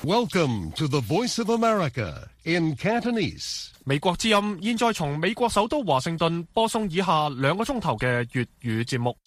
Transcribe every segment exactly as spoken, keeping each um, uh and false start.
Welcome to the Voice of America in Cantonese. 美國之音現在從美國首都華盛頓播送以下兩個鐘頭嘅粵語節目。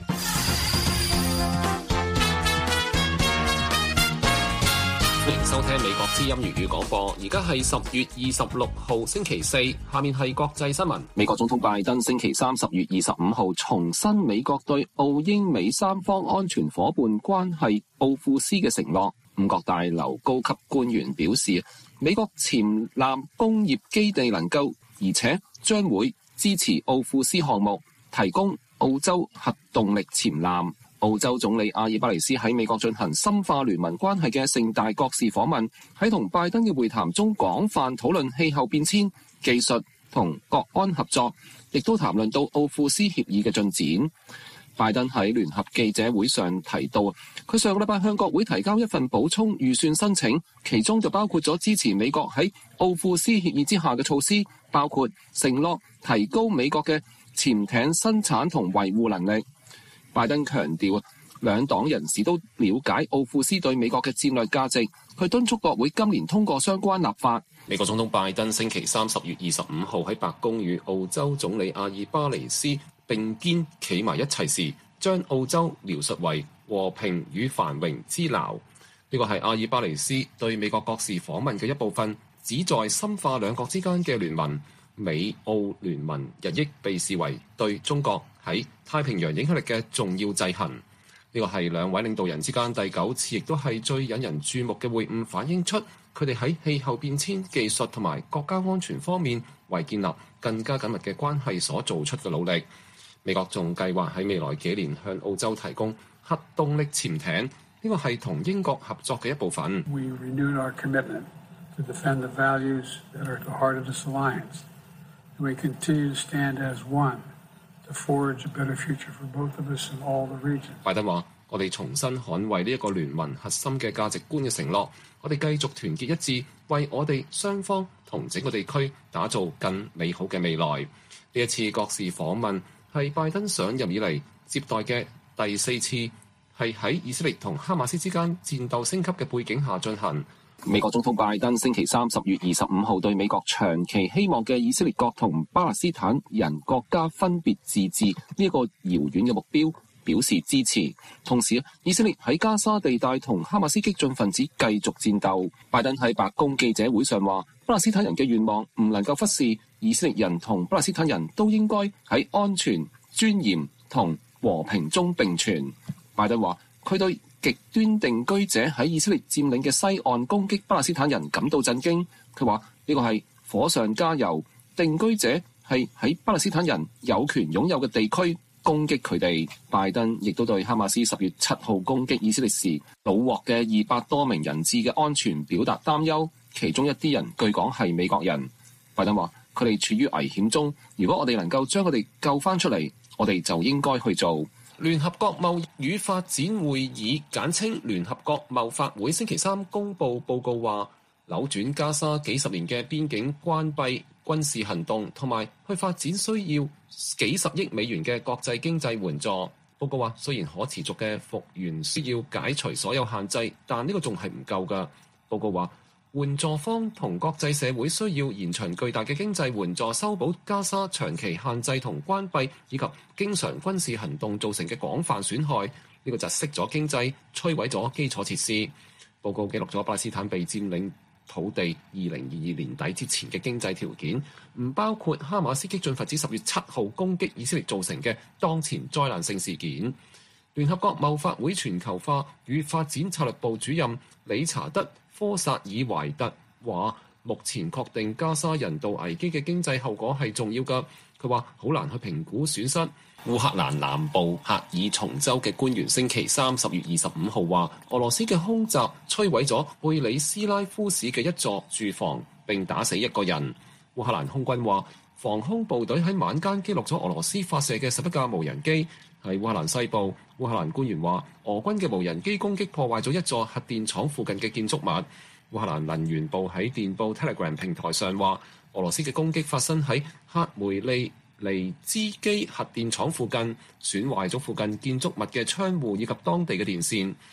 歡迎收聽美國之音粵語廣播，而家係十月二十六號星期四，下面係國際新聞。美國總統拜登星期三十月二十五號重申美國對澳英美三方安全夥伴關係奧庫斯嘅承諾。五角大樓高級官員表示，美國潛艦工業基地能夠而且將會支持奧庫斯項目，提供澳洲核動力潛艦。澳洲總理阿爾巴尼斯喺美國進行深化聯盟關係嘅盛大國事訪問，喺同拜登嘅會談中廣泛討論氣候變遷、技術同國安合作，亦都談論到奧庫斯協議嘅進展。拜登喺聯合記者會上提到，佢上個禮拜向國會提交一份補充預算申請，其中就包括咗支持美國喺奧庫斯協議之下嘅措施，包括承諾提高美國嘅潛艇生產同維護能力。拜登強調，兩黨人士都了解奧庫斯對美國嘅戰略價值，佢敦促國會今年通過相關立法。美國總統拜登星期三十月二十五號喺白宮與澳洲總理阿爾巴尼斯並肩企埋一齊時，將澳洲描述為和平與繁榮之錨。呢個係阿爾巴尼斯對美國國事訪問嘅一部分，旨在深化兩國之間嘅聯盟。美澳聯盟日益被視為對中國喺太平洋影響力嘅重要制衡。呢個係兩位領導人之間第九次，亦都係最引人注目嘅會晤，反映出佢哋喺氣候變遷、技術同埋國家安全方面為建立更加緊密嘅關係所做出嘅努力。美國仲計劃喺未來幾年向澳洲提供核動力潛艇，呢個係同英國合作嘅一部分。 We renewed our commitment to defend the values that are at the heart of this alliance. We continue to stand as one to forge a better future for both of us and all the region. 拜登話：我哋重新捍衛呢一個聯盟核心嘅價值觀嘅承諾，我哋繼續團結一致，為我哋雙方同整個地區打造更美好嘅未來。呢一次國事訪問係拜登上任以嚟接待嘅第四次，係喺以色列同哈馬斯之間戰鬥升級嘅背景下進行。美國總統拜登星期三十月二十五號對美國長期希望嘅以色列國同巴勒斯坦人國家分別自治呢一個遙遠嘅目標表示支持。同時，以色列喺加沙地帶同哈馬斯激進分子繼續戰鬥。拜登喺白宮記者會上話，巴勒斯坦人嘅願望唔能夠忽視，以色列人同巴勒斯坦人都應該喺安全、尊嚴同和平中並存。拜登話，佢對極端定居者喺以色列佔領嘅西岸攻擊巴勒斯坦人感到震驚。佢話呢個係火上加油，定居者係喺巴勒斯坦人有權擁有嘅地區攻擊佢哋。拜登亦都對哈馬斯十月七號攻擊以色列時虜獲嘅二百多名人質嘅安全表達擔憂，其中一啲人據講係美國人。拜登話佢哋處於危險中，如果我哋能夠將佢哋救翻出嚟，我哋就應該去做。聯合國貿易與發展會議簡稱聯合國貿發會星期三公佈報告話，扭轉加沙幾十年嘅邊境關閉、軍事行動同埋去發展需要幾十億美元嘅國際經濟援助。報告話，雖然可持續嘅復原需要解除所有限制，但呢個仲係唔夠㗎。報告話，援助方同國際社會需要延長巨大嘅經濟援助，修補加沙長期限制同關閉以及經常軍事行動造成嘅廣泛損害。呢、這個窒息咗經濟，摧毀咗基礎設施。報告記錄咗巴勒斯坦被佔領土地二零二二年底之前嘅經濟條件，唔包括哈馬斯激進分子十月七號攻擊以色列造成嘅當前災難性事件。聯合國貿發會全球化與發展策略部主任理查德科薩爾懷特話：目前確定加沙人道危機嘅經濟後果係重要㗎。佢話好難去評估損失。烏克蘭南部赫爾松州嘅官員星期三十月二十五號話，俄羅斯嘅空襲摧毀咗貝里斯拉夫市嘅一座住房，並打死一個人。烏克蘭空軍話，防空部隊喺晚間擊落咗俄羅斯發射嘅十一架無人機。喺烏克蘭西部，烏克蘭官員話，俄軍嘅無人機攻擊破壞咗一座核電廠附近嘅建築物。烏克蘭能源部喺電報 Telegram 平台上話，俄羅斯嘅攻擊發生喺克梅利尼茲基核電廠附近，損壞咗附近建築物嘅窗戶以及當地嘅電線。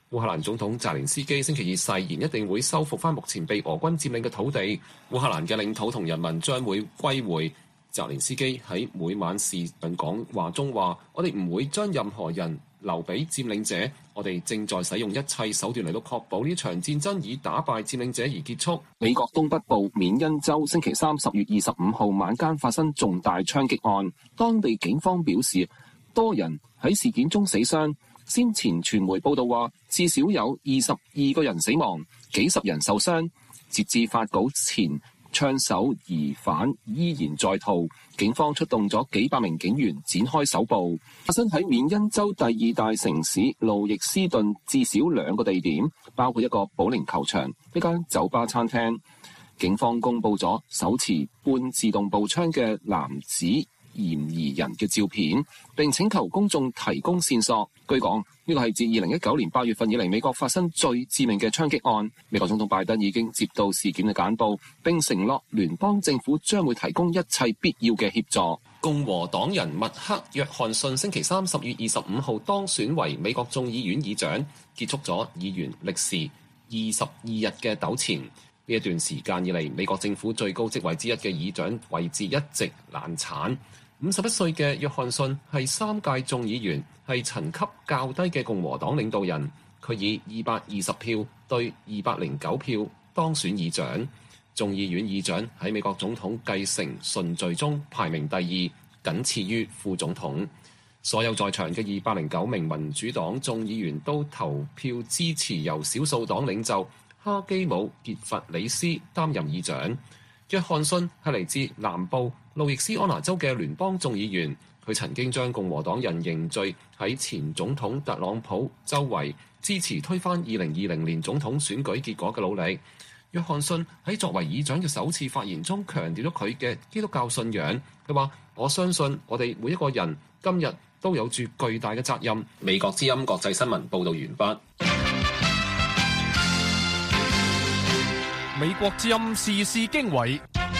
烏克蘭總統澤連斯基星期二誓言一定會收復翻目前被俄軍佔領嘅土地，烏克蘭嘅領土同人民將會歸回。澤連斯基喺每晚視頻講話中話：我哋唔會將任何人留俾佔領者，我哋正在使用一切手段嚟到確保呢場戰爭以打敗佔領者而結束。 美國東北部緬因州星期三十月二十五號晚間發生重大槍擊案，當地警方表示多人喺事件中死傷。先前傳媒報道話，至少有二十二個人死亡，幾十人受傷。截至發稿前，槍手疑犯依然在逃，警方出動咗幾百名警員展開搜捕。發生喺緬因州第二大城市路易斯頓至少兩個地點，包括一個保齡球場、一間酒吧餐廳。警方公布咗手持半自動步槍嘅男子嫌疑人嘅照片，並請求公眾提供線索。據講，呢個係自二零一九年八月份以嚟美國發生最致命嘅槍擊案。美國總統拜登已經接到事件嘅簡報，並承諾聯邦政府將會提供一切必要嘅協助。 共和黨人麥克約翰遜星期三十月二十五號當選為美國眾議院議長，結束咗議員歷時二十二日嘅糾纏。呢一段時間以嚟，美國政府最高職位之一嘅議長位置一直難產。五十一歲嘅約翰遜係三屆眾議員，係層級較低嘅共和黨領導人。佢以二百二十票對二百零九票當選議長。眾議院議長喺美國總統繼承順序中排名第二，僅次於副總統。所有在場嘅二百零九名民主黨眾議員都投票支持由少數黨領袖哈基姆傑弗里斯擔任議長。約翰遜係嚟自南部路易斯安那州嘅聯邦眾議員，佢曾經將共和黨人凝聚喺前總統特朗普周圍，支持推翻二零二零年總統選舉結果嘅努力。約翰遜喺作為議長嘅首次發言中強調咗佢嘅基督教信仰。佢話：我相信我哋每一個人今日都有住巨大嘅責任。美國之音國際新聞報道完畢。 美國之音時事經緯，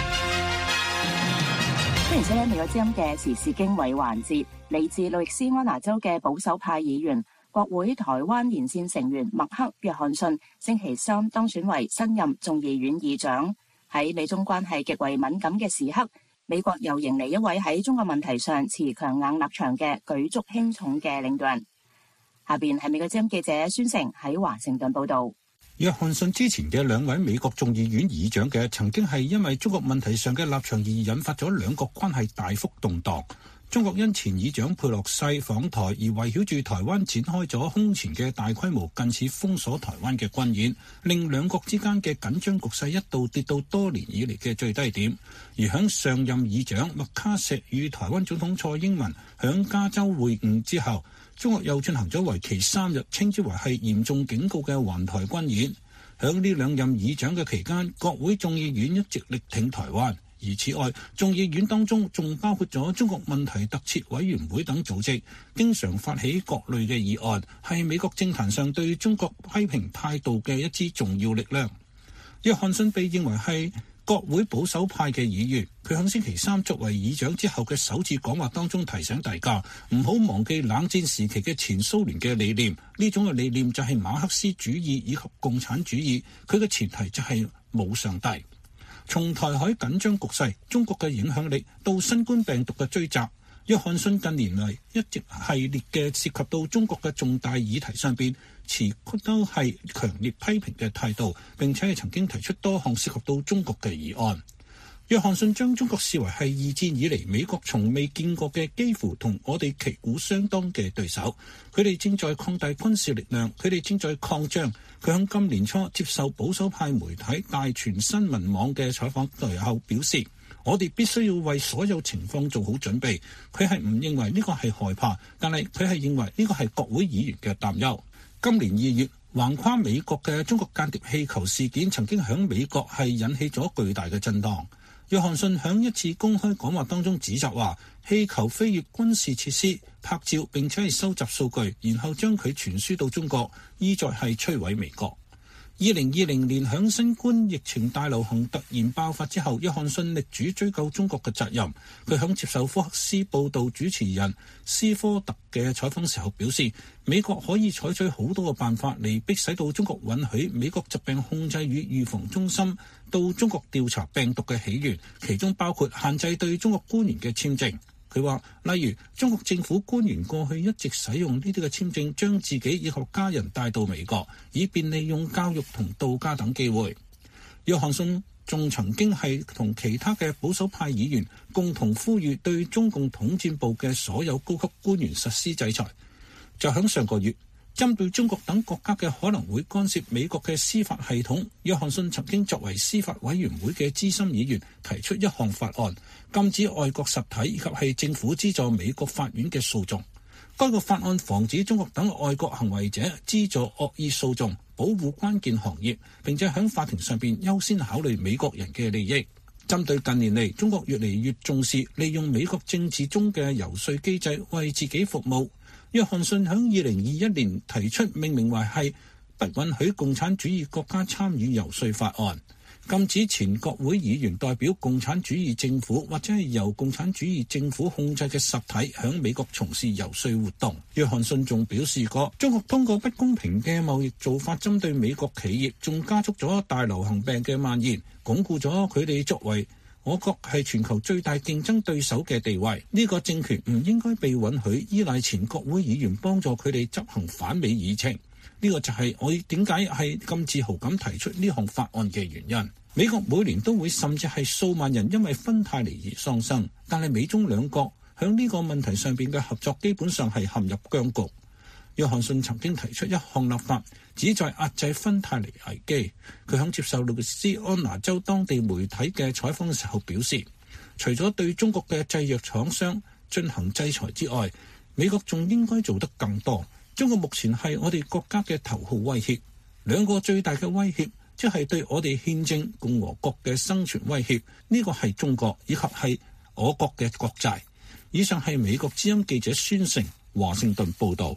歡迎收聽美國之音嘅時事經緯環節。嚟自路易斯安那州嘅保守派議員、國會台灣連線成員麥克約翰遜星期三當選為新任眾議院議長。喺美中關係極為敏感嘅時刻，美國又迎嚟一位喺中國問題上持強硬立場嘅舉足輕重嘅領導人。下邊係美國之音記者孫成喺華盛頓報道。 約翰遜之前嘅兩位美國眾議院議長嘅曾經係因為中國問題上嘅立場而引發咗兩國關係大幅動盪。中國因前議長佩洛西訪台而圍繞住台灣展開咗空前嘅大規模近似封鎖台灣嘅軍演，令兩國之間嘅緊張局勢一度跌到多年以嚟嘅最低點。而響上任議長麥卡錫與台灣總統蔡英文響加州會晤之後，中國又進行咗為期三日，稱之為係嚴重警告嘅環台軍演。響呢兩任議長嘅期間，國會眾議院一直力挺台灣。而此外，眾議院當中仲包括咗中國問題特設委員會等組織，經常發起各類嘅議案，係美國政壇上對中國批評態度嘅一支重要力量。約翰遜被認為係國會保守派嘅議員，佢喺星期三作為議長之後嘅首次講話當中提醒大家唔好忘記冷戰時期嘅前蘇聯嘅理念，呢種嘅理念就係馬克思主義以及共產主義，佢嘅前提就係冇上帝。從台海緊張局勢、中國嘅影響力到新冠病毒嘅追責，約翰遜近年嚟一直系列嘅涉及到中國嘅重大議題上邊，持都係強烈批評嘅態度，並且係曾經提出多項涉及到中國嘅議案。約翰遜將中國視為係二戰以嚟美國從未見過嘅幾乎同我哋旗鼓相當嘅對手，佢哋正在擴大軍事力量，佢哋正在擴張。佢喺今年初接受保守派媒體大全新聞網嘅採訪時候表示，我哋必須要為所有情況做好準備。佢係唔認為呢個係害怕，但係佢係認為呢個係國會議員嘅擔憂。今年二月，橫跨美國嘅中國間諜氣球事件曾經喺美國係引起咗巨大嘅震盪。約翰遜喺一次公開講話當中指責話，氣球飛越軍事設施拍照並且係收集數據，然後將佢傳輸到中國，意在係摧毀美國。 二零二零年響新冠疫情大流行突然爆發之後，約翰遜力主追究中國嘅責任。佢響接受福克斯報道主持人斯科特嘅採訪時候表示，美國可以採取好多嘅辦法嚟逼使到中國允許美國疾病控制與預防中心到中國調查病毒嘅起源，其中包括限制對中國官員嘅簽證。佢話，例如中國政府官員過去一直使用呢啲嘅簽證，將自己以及家人帶到美國，以便利用教育同度假等機會。約翰遜仲曾經係同其他嘅保守派議員共同呼籲對中共統戰部嘅所有高級官員實施制裁。就喺上個月，針對中國等國家嘅可能會干涉美國嘅司法系統，約翰遜曾經作為司法委員會嘅資深議員提出一項法案，禁止外國實體以及係政府資助美國法院嘅訴訟。該個法案防止中國等外國行為者資助惡意訴訟，保護關鍵行業，並且喺法庭上邊優先考慮美國人嘅利益。針對近年嚟中國越嚟越重視利用美國政治中嘅遊說機制為自己服務，約翰遜喺二零二一年提出命名為係不允許共產主義國家參與遊說法案，禁止前國會議員代表共產主義政府或者係由共產主義政府控制嘅實體喺美國從事遊說活動。約翰遜仲表示過，中國通過不公平嘅貿易做法針對美國企業，仲加速咗大流行病嘅蔓延，鞏固咗佢哋作為我國係全球最大競爭對手嘅地位。呢個政權唔應該被允許依賴前國會議員幫助佢哋執行反美議程。呢個就係我點解係咁自豪咁提出呢項法案嘅原因。美國每年都會甚至係數萬人因為芬太尼而喪生，但係美中兩國響呢個問題上邊嘅合作基本上係陷入僵局。約翰遜曾經提出一項立法，旨在壓制芬太尼危機。佢響接受路易斯安那州當地媒體嘅採訪嘅時候表示，除咗對中國嘅製藥廠商進行制裁之外，美國仲應該做得更多。中國目前係我哋國家嘅頭號威脅，兩個最大嘅威脅即係對我哋憲政共和國嘅生存威脅，呢個係中國以及係我國嘅國債。以上係美國之音記者孫成華盛頓報道。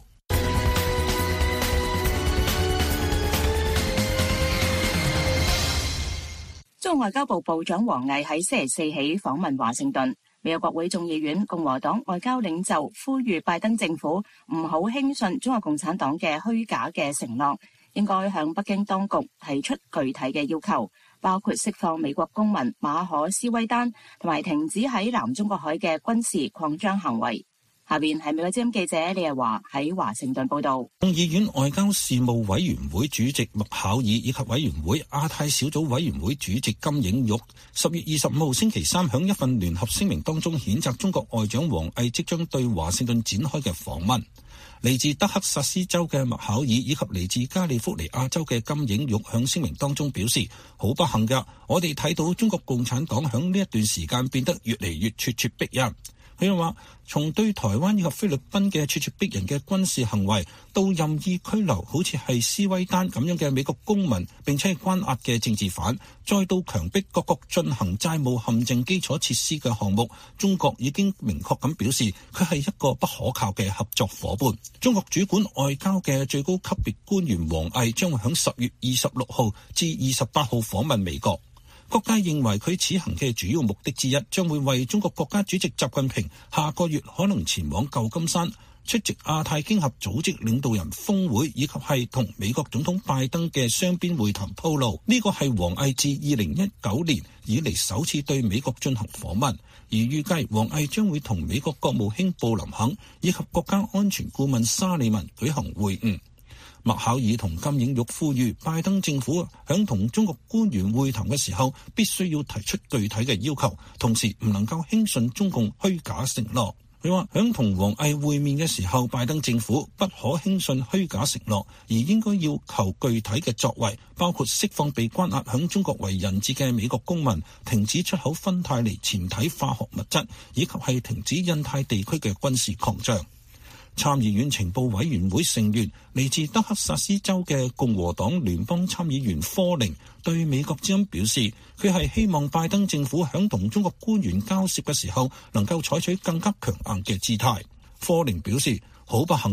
中國外交部部長王毅喺星期四起訪問華盛頓。美國國會眾議院共和黨外交領袖呼籲拜登政府唔好輕信中國共產黨嘅虛假嘅承諾，應該向北京當局提出具體嘅要求，包括釋放美國公民馬可斯威丹，同埋停止喺南中國海嘅軍事擴張行為。下邊係美國之音記者李日華喺華盛頓報道。 眾議院外交事務委員會主席麥考爾以及委員會亞太小組委員會主席金映玉十月二十五號星期三響一份聯合聲明當中譴責中國外長王毅即將對華盛頓展開嘅訪問。嚟自德克薩斯州嘅麥考爾以及嚟自加利福尼亞州嘅金映玉響聲明當中表示，好不幸㗎，我哋睇到中國共產黨響呢一段時間變得越嚟越咄咄逼人。佢又話，從對台灣以及菲律賓嘅咄咄逼人嘅軍事行為，到任意拘留好似係斯威丹咁樣嘅美國公民並且係關押嘅政治犯，再到強迫各國進行債務陷阱基礎設施嘅項目，中國已經明確咁表示佢係一個不可靠嘅合作夥伴。中國主管外交嘅最高級別官員王毅將會喺十月二十六號至二十八號訪問美國。各界認為佢此行嘅主要目的之一，將會為中國國家主席習近平下個月可能前往舊金山出席亞太經合組織領導人峰會，以及係同美國總統拜登嘅雙邊會談鋪路。呢個係王毅自二零一九年以嚟首次對美國進行訪問，而預計王毅將會同美國國務卿布林肯以及國家安全顧問沙利文舉行會晤。麥考爾同金映玉呼籲拜登政府響同中國官員會談嘅時候，必須要提出具體嘅要求，同時唔能夠輕信中共虛假承諾。佢話響同王毅會面嘅時候，拜登政府不可輕信虛假承諾，而應該要求具體嘅作為，包括釋放被關押響中國為人質嘅美國公民，停止出口芬太尼潛體化學物質，以及係停止印太地區嘅軍事擴張。參議院情報委員會成員嚟自德克薩斯州嘅共和黨聯邦參議員科寧對美國之音表示，佢係希望拜登政府響同中國官員交涉嘅時候能夠採取更加強硬嘅姿態。科寧表示，好不幸㗎，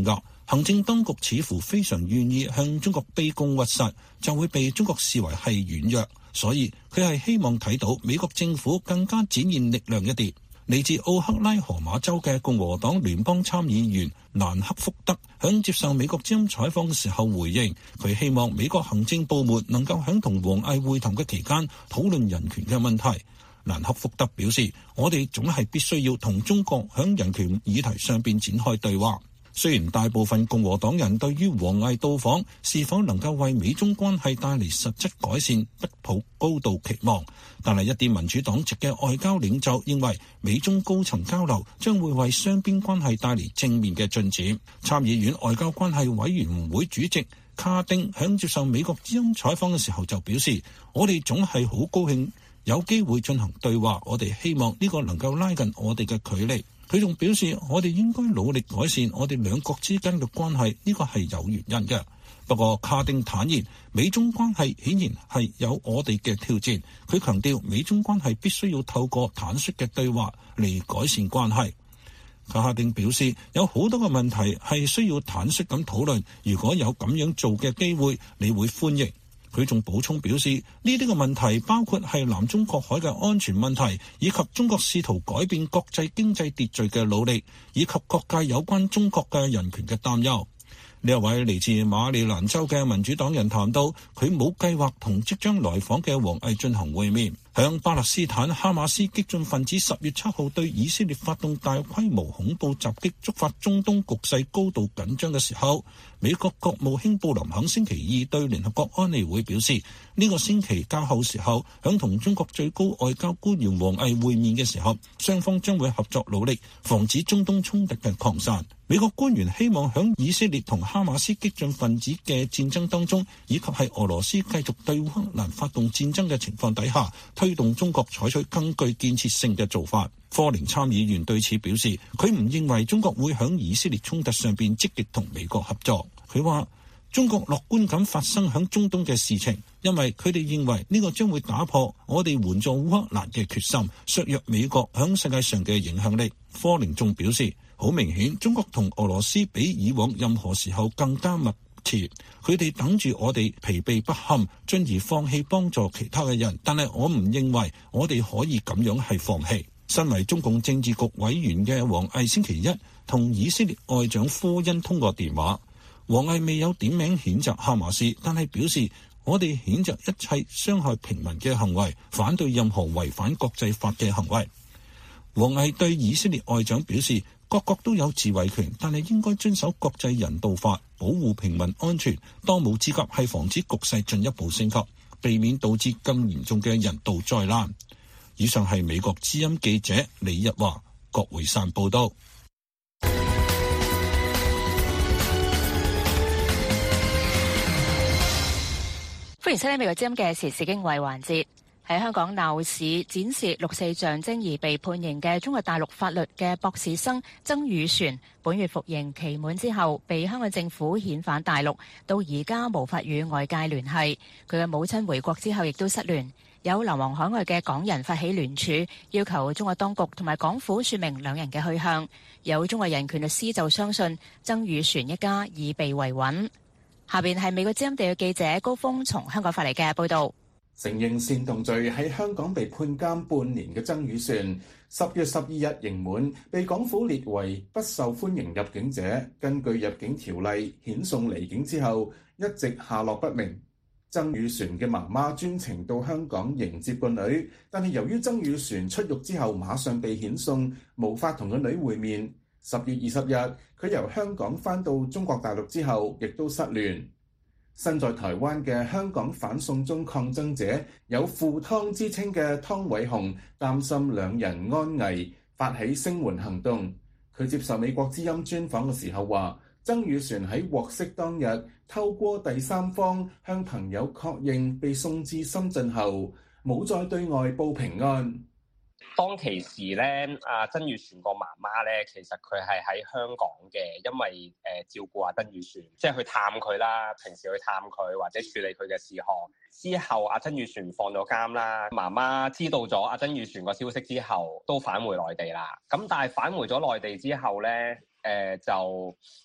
行政當局似乎非常願意向中國卑躬屈膝，就會被中國視為係軟弱，所以佢係希望睇到美國政府更加展現力量一啲。嚟自奧克拉荷馬州嘅共和黨聯邦參議員蘭克福德響接受美國之音採訪嘅時候回應，佢希望美國行政部門能夠響同王毅會談嘅期間討論人權嘅問題。蘭克福德表示，我哋總係必須要同中國響人權議題上邊展開對話。雖然大部分共和黨人對於王毅到訪是否能夠為美中關係帶嚟實質改善不抱高度期望，但係一啲民主黨籍嘅外交領袖認為美中高層交流將會為雙邊關係帶嚟正面嘅進展。參議院外交關係委員會主席卡丁響接受美國之音採訪嘅時候就表示，我哋總係好高興有機會進行對話，我哋希望呢個能夠拉近我哋嘅距離。佢仲表示，我哋應該努力改善我哋兩國之間嘅關係，呢個係有原因嘅。不過卡丁坦言，美中關係顯然係有我哋嘅挑戰。佢強調，美中關係必須要透過坦率嘅對話嚟改善關係。卡丁表示，有好多嘅問題係需要坦率咁討論，如果有咁樣做嘅機會，你會歡迎。佢仲補充表示，呢啲嘅問題包括係南中國海嘅安全問題，以及中國試圖改變國際經濟秩序嘅努力，以及各界有關中國嘅人權嘅擔憂。呢一位嚟自馬里蘭州嘅民主黨人談到，佢冇計劃同即將來訪嘅王毅進行會面。向巴勒斯坦哈馬斯激進分子十月七號對以色列發動大規模恐怖襲擊，觸發中東局勢高度緊張嘅時候，美國國務卿布林肯星期二對聯合國安理會表示，呢、這個星期較後時候響同中國最高外交官員王毅會面嘅時候，雙方將會合作努力，防止中東衝突嘅擴散。美國官員希望響以色列同哈馬斯激進分子嘅戰爭當中，以及係俄羅斯繼續對烏克蘭發動戰爭嘅情況底下，推動中國採取更具建設性嘅做法。科寧參議員對此表示，佢唔認為中國會響以色列衝突上邊積極同美國合作。佢話中國樂觀咁發生響中東嘅事情，因為佢哋認為呢個將會打破我哋援助烏克蘭嘅決心，削弱美國響世界上嘅影響力。科寧仲表示，好明顯中國同俄羅斯比以往任何時候更加密切，佢哋等住我哋疲憊不堪，進而放棄幫助其他嘅人，但係我唔認為我哋可以咁樣係放棄。身為中共政治局委員嘅王毅星期一同以色列外長科恩通過電話，王毅未有點名譴責哈馬斯，但係表示我哋譴責一切傷害平民嘅行為，反對任何違反國際法嘅行為。王毅對以色列外長表示，各國都有自衛權，但係應該遵守國際人道法，保護平民安全。當務之急係防止局勢進一步升級，避免導致更嚴重嘅人道災難。以上係美國之音記者李日華、郭會山報道。 歡迎收聽美國之音嘅時事經緯環節。喺香港鬧市展示六四象徵而被判刑嘅中國大陸法律嘅博士生曾宇璇，本月服刑期滿之後，被香港政府遣返大陸，到而家無法與外界聯繫。佢嘅母親回國之後亦都失聯。有流亡海外嘅港人發起聯署，要求中國當局同埋港府說明兩人嘅去向。有中國人權律師就相信曾宇璇一家已被維穩。下邊係美國之音地嘅記者高峰從香港發嚟嘅報道。 承認煽動罪喺香港被判監半年嘅曾宇璇，十月十二日刑滿，被港府列為不受歡迎入境者，根據入境條例遣送離境之後，一直下落不明。曾宇璇嘅媽媽專程到香港迎接個女，但係由於曾宇璇出獄之後馬上被遣送，無法同個女會面。十月二十日，佢由香港返到中國大陸之後，亦都失聯。身在台灣嘅香港反送中抗爭者有父湯之稱嘅湯偉雄擔心兩人安危，發起聲援行動。佢接受美國之音專訪嘅時候話，曾宇璇喺獲釋當日透過第三方向朋友確認被送至深圳後，冇再對外報平安。 當其時咧，阿曾宇璇個媽媽咧，其實佢係喺香港嘅，因為誒、呃、照顧阿曾宇璇，即係去探佢啦，平時去探佢或者處理佢嘅事項。之後阿曾宇璇放咗監啦，媽媽知道咗阿曾宇璇個消息之後，都返回內地啦。咁但係返回咗內地之後咧，誒、呃、就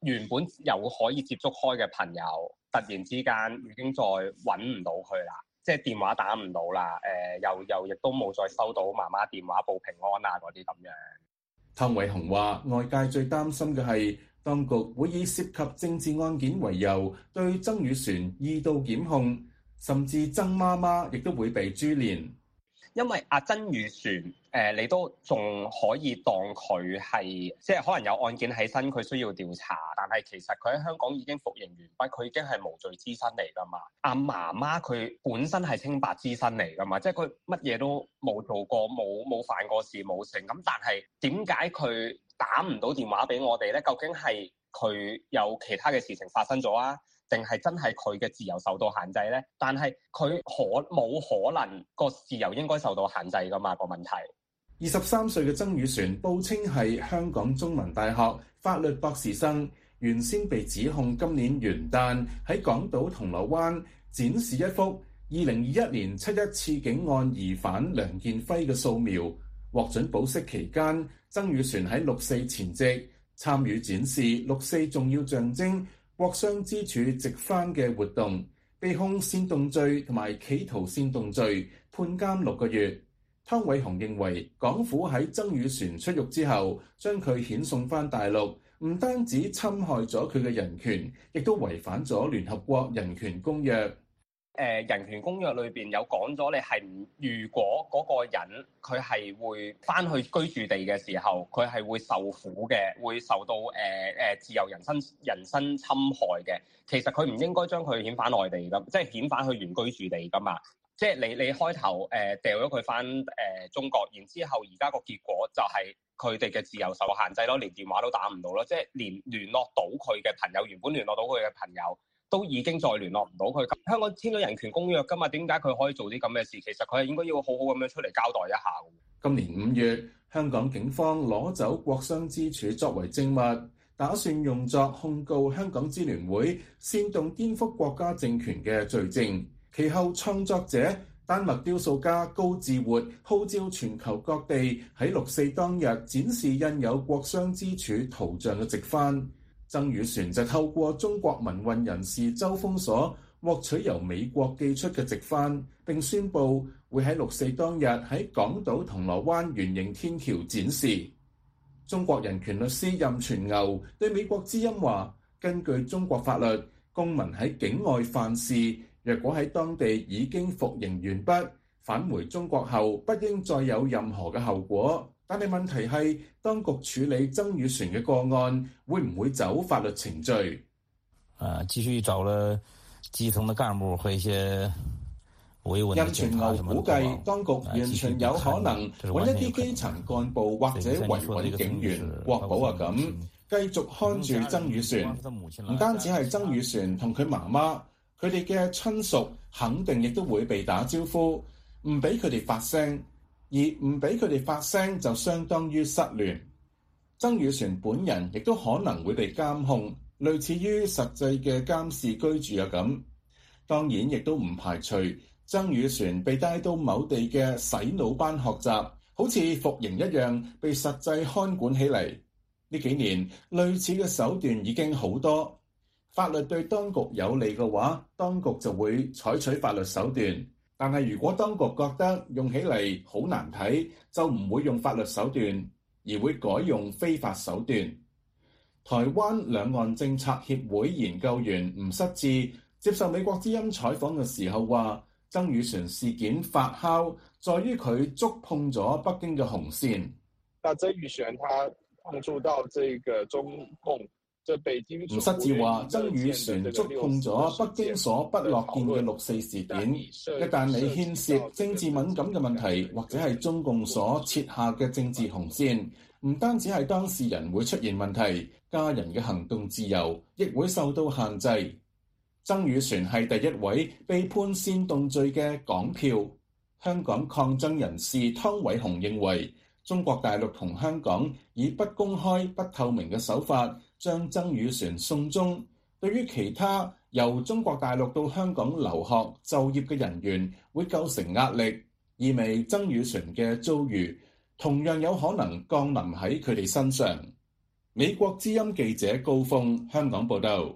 原本有可以接觸開嘅朋友，突然之間已經再揾唔到佢啦，即係電話打唔到啦，誒、呃、又又亦都冇再收到媽媽電話報平安啊嗰啲咁樣。 湯偉雄話：外界最擔心嘅係當局會以涉及政治案件為由，對曾宇璇二度檢控，甚至曾媽媽亦都會被株連。 因為阿曾宇璇，誒、呃、你都仲可以當佢係，即係可能有案件喺身，佢需要調查，但係其實佢喺香港已經服刑完畢，佢已經係無罪之身嚟㗎嘛。阿媽媽佢本身係清白之身嚟㗎嘛，即係佢乜嘢都冇做過，冇冇犯過事冇成，咁但係點解佢打唔到電話俾我哋咧？究竟係佢有其他嘅事情發生咗啊？定係真係佢嘅自由受到限制呢？但係佢可冇可能個自由應該受到限制㗎嘛？個問題。 二十三歲嘅曾宇璇報稱係香港中文大學法律博士生，原先被指控今年元旦喺港島銅鑼灣展示一幅二零二一年七一刺警案疑犯梁建輝嘅素描，獲准保釋期間，曾宇璇喺六四前夕參與展示六四重要象徵國殤之柱直幡嘅活動，被控煽動罪同埋企圖煽動罪，判監六個月。湯偉雄認為港府喺曾宇璇出獄之後將佢遣送返大陸，唔單止侵害咗佢嘅人權，亦都違反咗聯合國人權公約。 誒人權公約裏邊有講咗，你係唔如果嗰個人佢係會翻去居住地嘅時候，佢係會受苦嘅，會受到誒誒、呃、自由人身人身侵害嘅。其實佢唔應該將佢遣返內地噶，即係遣返去原居住地噶嘛。即係你你開頭誒掉咗佢翻誒中國，然之後而家個結果就係佢哋嘅自由受限制咯，連電話都打唔到咯，即係連聯絡到佢嘅朋友，原本聯絡到佢嘅朋友，都已經再聯絡唔到佢。香港簽咗人權公約㗎嘛，點解佢可以做啲咁嘅事？其實佢係應該要好好咁樣出嚟交代一下。 今年五月，香港警方攞走國殤之柱作為證物，打算用作控告香港支聯會煽動顛覆國家政權嘅罪證。其後創作者丹麥雕塑家高志活號召全球各地喺六四當日展示印有國殤之柱圖像嘅直幡。曾宇璇就透過中國民運人士周鋒所獲取由美國寄出嘅直幡，並宣布會喺六四當日喺港島銅鑼灣圓形天橋展示。中國人權律師任全牛對美國之音話：根據中國法律，公民喺境外犯事，若果喺當地已經服刑完畢，返回中國後不應再有任何嘅後果。但係問題係，當局處理曾宇璇嘅個案，會唔會走法律程序？ 啊，繼續找了基層的幹部和一些維穩。 任全牛估計，當局完全有可能揾一啲基層幹部或者維穩警員、國保啊咁，繼續看住曾宇璇。唔單止係曾宇璇同佢媽媽，佢哋嘅親屬肯定亦都會被打招呼，唔俾佢哋發聲。而唔俾佢哋發聲，就相當於失聯。曾宇璇本人亦都可能會被監控，類似於實際嘅監視居住啊咁。當然，亦都唔排除曾宇璇被帶到某地嘅洗腦班學習，好似服刑一樣被實際看管起嚟。呢幾年類似嘅手段已經好多，法律對當局有利嘅話，當局就會採取法律手段。但係如果當局覺得用起嚟好難睇，就唔會用法律手段，而會改用非法手段。台灣兩岸政策協會研究員吳失智接受美國之音採訪嘅時候話，曾宇璇事件發酵在於佢觸碰咗北京嘅紅線。 那曾宇璇他碰觸到這個中共。 吳失智話：曾宇璇觸碰咗北京所不樂見嘅六四事件，一旦你牽涉政治敏感嘅問題，或者係中共所設下嘅政治紅線，唔單止係當事人會出現問題，家人嘅行動自由亦會受到限制。曾宇璇係第一位被判煽動罪嘅港票。香港抗爭人士湯偉雄認為，中國大陸同香港以不公開、不透明嘅手法將曾宇璇送中，對於其他由中國大陸到香港留學就業嘅人員會構成壓力，意味曾宇璇嘅遭遇同樣有可能降臨喺佢哋身上。 美國之音記者高峰香港報道。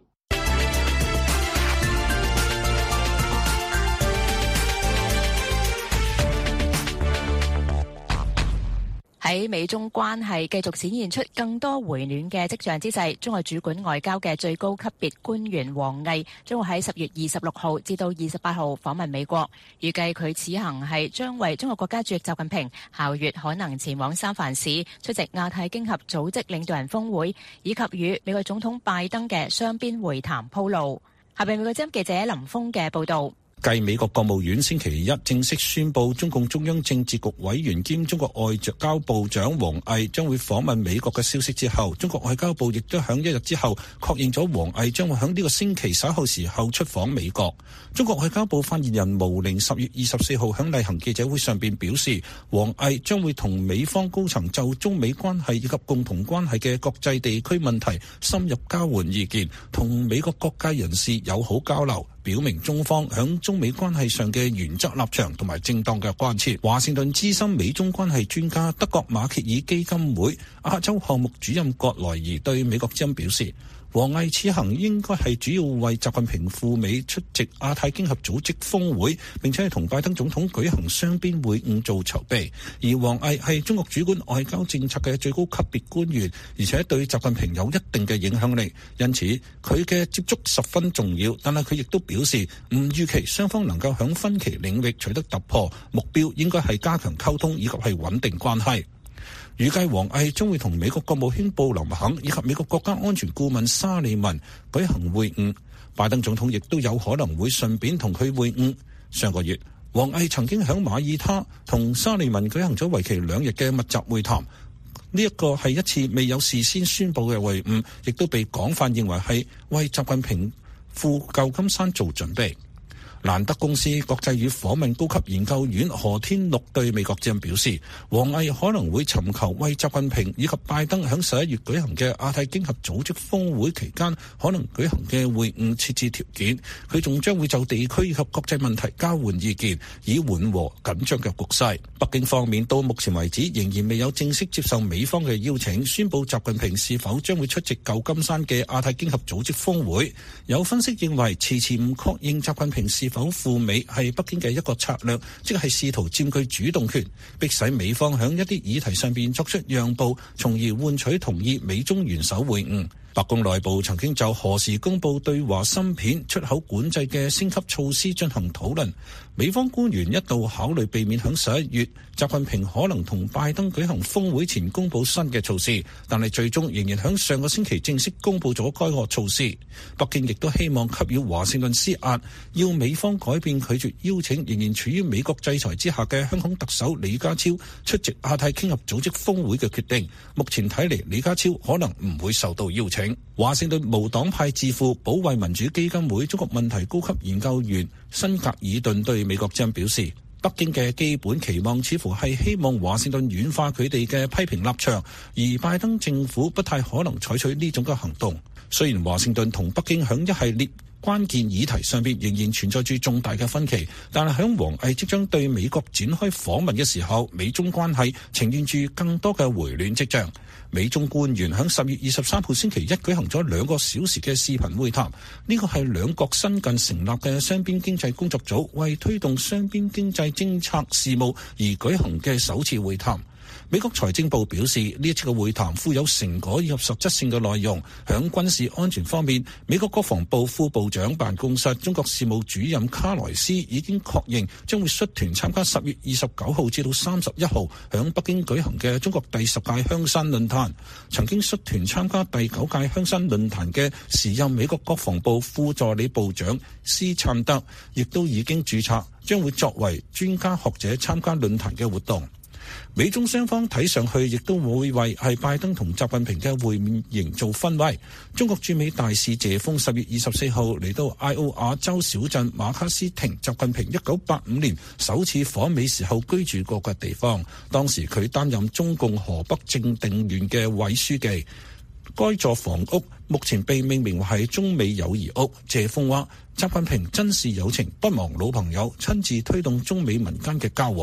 喺美中關係繼續展現出更多回暖嘅跡象之際，中國主管外交嘅最高級別官員王毅將會喺十月二十六號至到二十八號訪問美國，預計佢此行係將為中國國家主席習近平下月可能前往三藩市出席亞太經合組織領導人峰會，以及與美國總統拜登嘅雙邊會談鋪路。下邊美國之音記者林峰嘅報道。 繼美國國務院星期一正式宣布中共中央政治局委員兼中國外交部長王毅將會訪問美國嘅消息之後，中國外交部亦都響一日之後確認咗王毅將會響呢個星期稍後時候出訪美國。中國外交部發言人毛寧十月二十四號響例行記者會上邊表示，王毅將會同美方高層就中美關係以及共同關係嘅國際地區問題深入交換意見，同美國各界人士友好交流，表明中方響中美關係上嘅原則立場同埋正當嘅關切。華盛頓資深美中關係專家、德國馬歇爾基金會亞洲項目主任葛萊儀對美國之音表示，王毅此行應該係主要為習近平赴美出席亞太經合組織峰會，並且係同拜登總統舉行雙邊會晤做籌備。而王毅係中國主管外交政策嘅最高級別官員，而且對習近平有一定嘅影響力，因此佢嘅接觸十分重要。但係佢亦都表示唔預期雙方能夠響分歧領域取得突破，目標應該係加強溝通以及係穩定關係。預計王毅將會同美國國務卿布林肯以及美國國家安全顧問沙利文舉行會晤，拜登總統亦都有可能會順便同佢會晤。上個月，王毅曾經響馬耳他同沙利文舉行咗為期兩日嘅密集會談，呢一個係一次未有事先宣佈嘅會晤，亦都被廣泛認為係為習近平赴舊金山做準備。蘭德公司國際與訪問高級研究員何天祿對美國之音表示，王毅可能會尋求為習近平以及拜登響十一月舉行嘅亞太經合組織峰會期間可能舉行嘅會晤設置條件。佢仲將會就地區以及國際問題交換意見，以緩和緊張嘅局勢。北京方面到目前為止仍然未有正式接受美方嘅邀請，宣布習近平是否將會出席舊金山嘅亞太經合組織峰會。有分析認為，遲遲唔確認習近平是否赴美係北京嘅一個策略，即係試圖佔據主動權，迫使美方響一啲議題上邊作出讓步，從而換取同意美中元首會晤。白宮內部曾經就何時公布對華芯片出口管制嘅升級措施進行討論，美方官員一度考慮避免響十一月習近平可能同拜登舉行峰會前公布新嘅措施，但係最終仍然響上個星期正式公布咗該個措施。北京亦都希望給予華盛頓施壓，要美方改變拒絕邀請仍然處於美國制裁之下嘅香港特首李家超出席亞太經合組織峰會嘅決定。目前睇嚟，李家超可能唔會受到邀請。華盛頓無黨派智庫保衛民主基金會中國問題高級研究員辛格爾頓對美國之音表示，北京嘅基本期望似乎係希望華盛頓軟化佢哋嘅批評立場，而拜登政府不太可能採取呢種嘅行動。雖然華盛頓同北京響一系列關鍵議題上邊仍然存在住重大嘅分歧，但係響王毅即將對美國展開訪問嘅時候，美中關係呈現住更多嘅回暖跡象。美中官員響十月二十三號星期一舉行咗兩個小時嘅視頻會談，呢個係兩國新近成立嘅雙邊經濟工作組為推動雙邊經濟政策事務而舉行嘅首次會談。美國財政部表示，呢一次嘅會談富有成果以及實質性嘅內容。響軍事安全方面，美國國防部副部長辦公室中國事務主任卡萊斯已經確認將會率團參加十月二十九號至到三十一號響北京舉行嘅中國第十屆香山論壇。曾經率團參加第九屆香山論壇嘅時任美國國防部副助理部長斯燦德，亦都已經註冊，將會作為專家學者參加論壇嘅活動。美中雙方睇上去亦都會為係拜登同習近平嘅會面營造氛圍。中國駐美大使謝鋒十月二十四號嚟到艾奧亞州小鎮馬卡斯廷，習近平一九八五年首次訪美時候居住過嘅地方。當時佢擔任中共河北正定縣嘅委書記。該座房屋目前被命名為係中美友誼屋。謝鋒話，習近平珍視友情，不忘老朋友，親自推動中美民間嘅交往。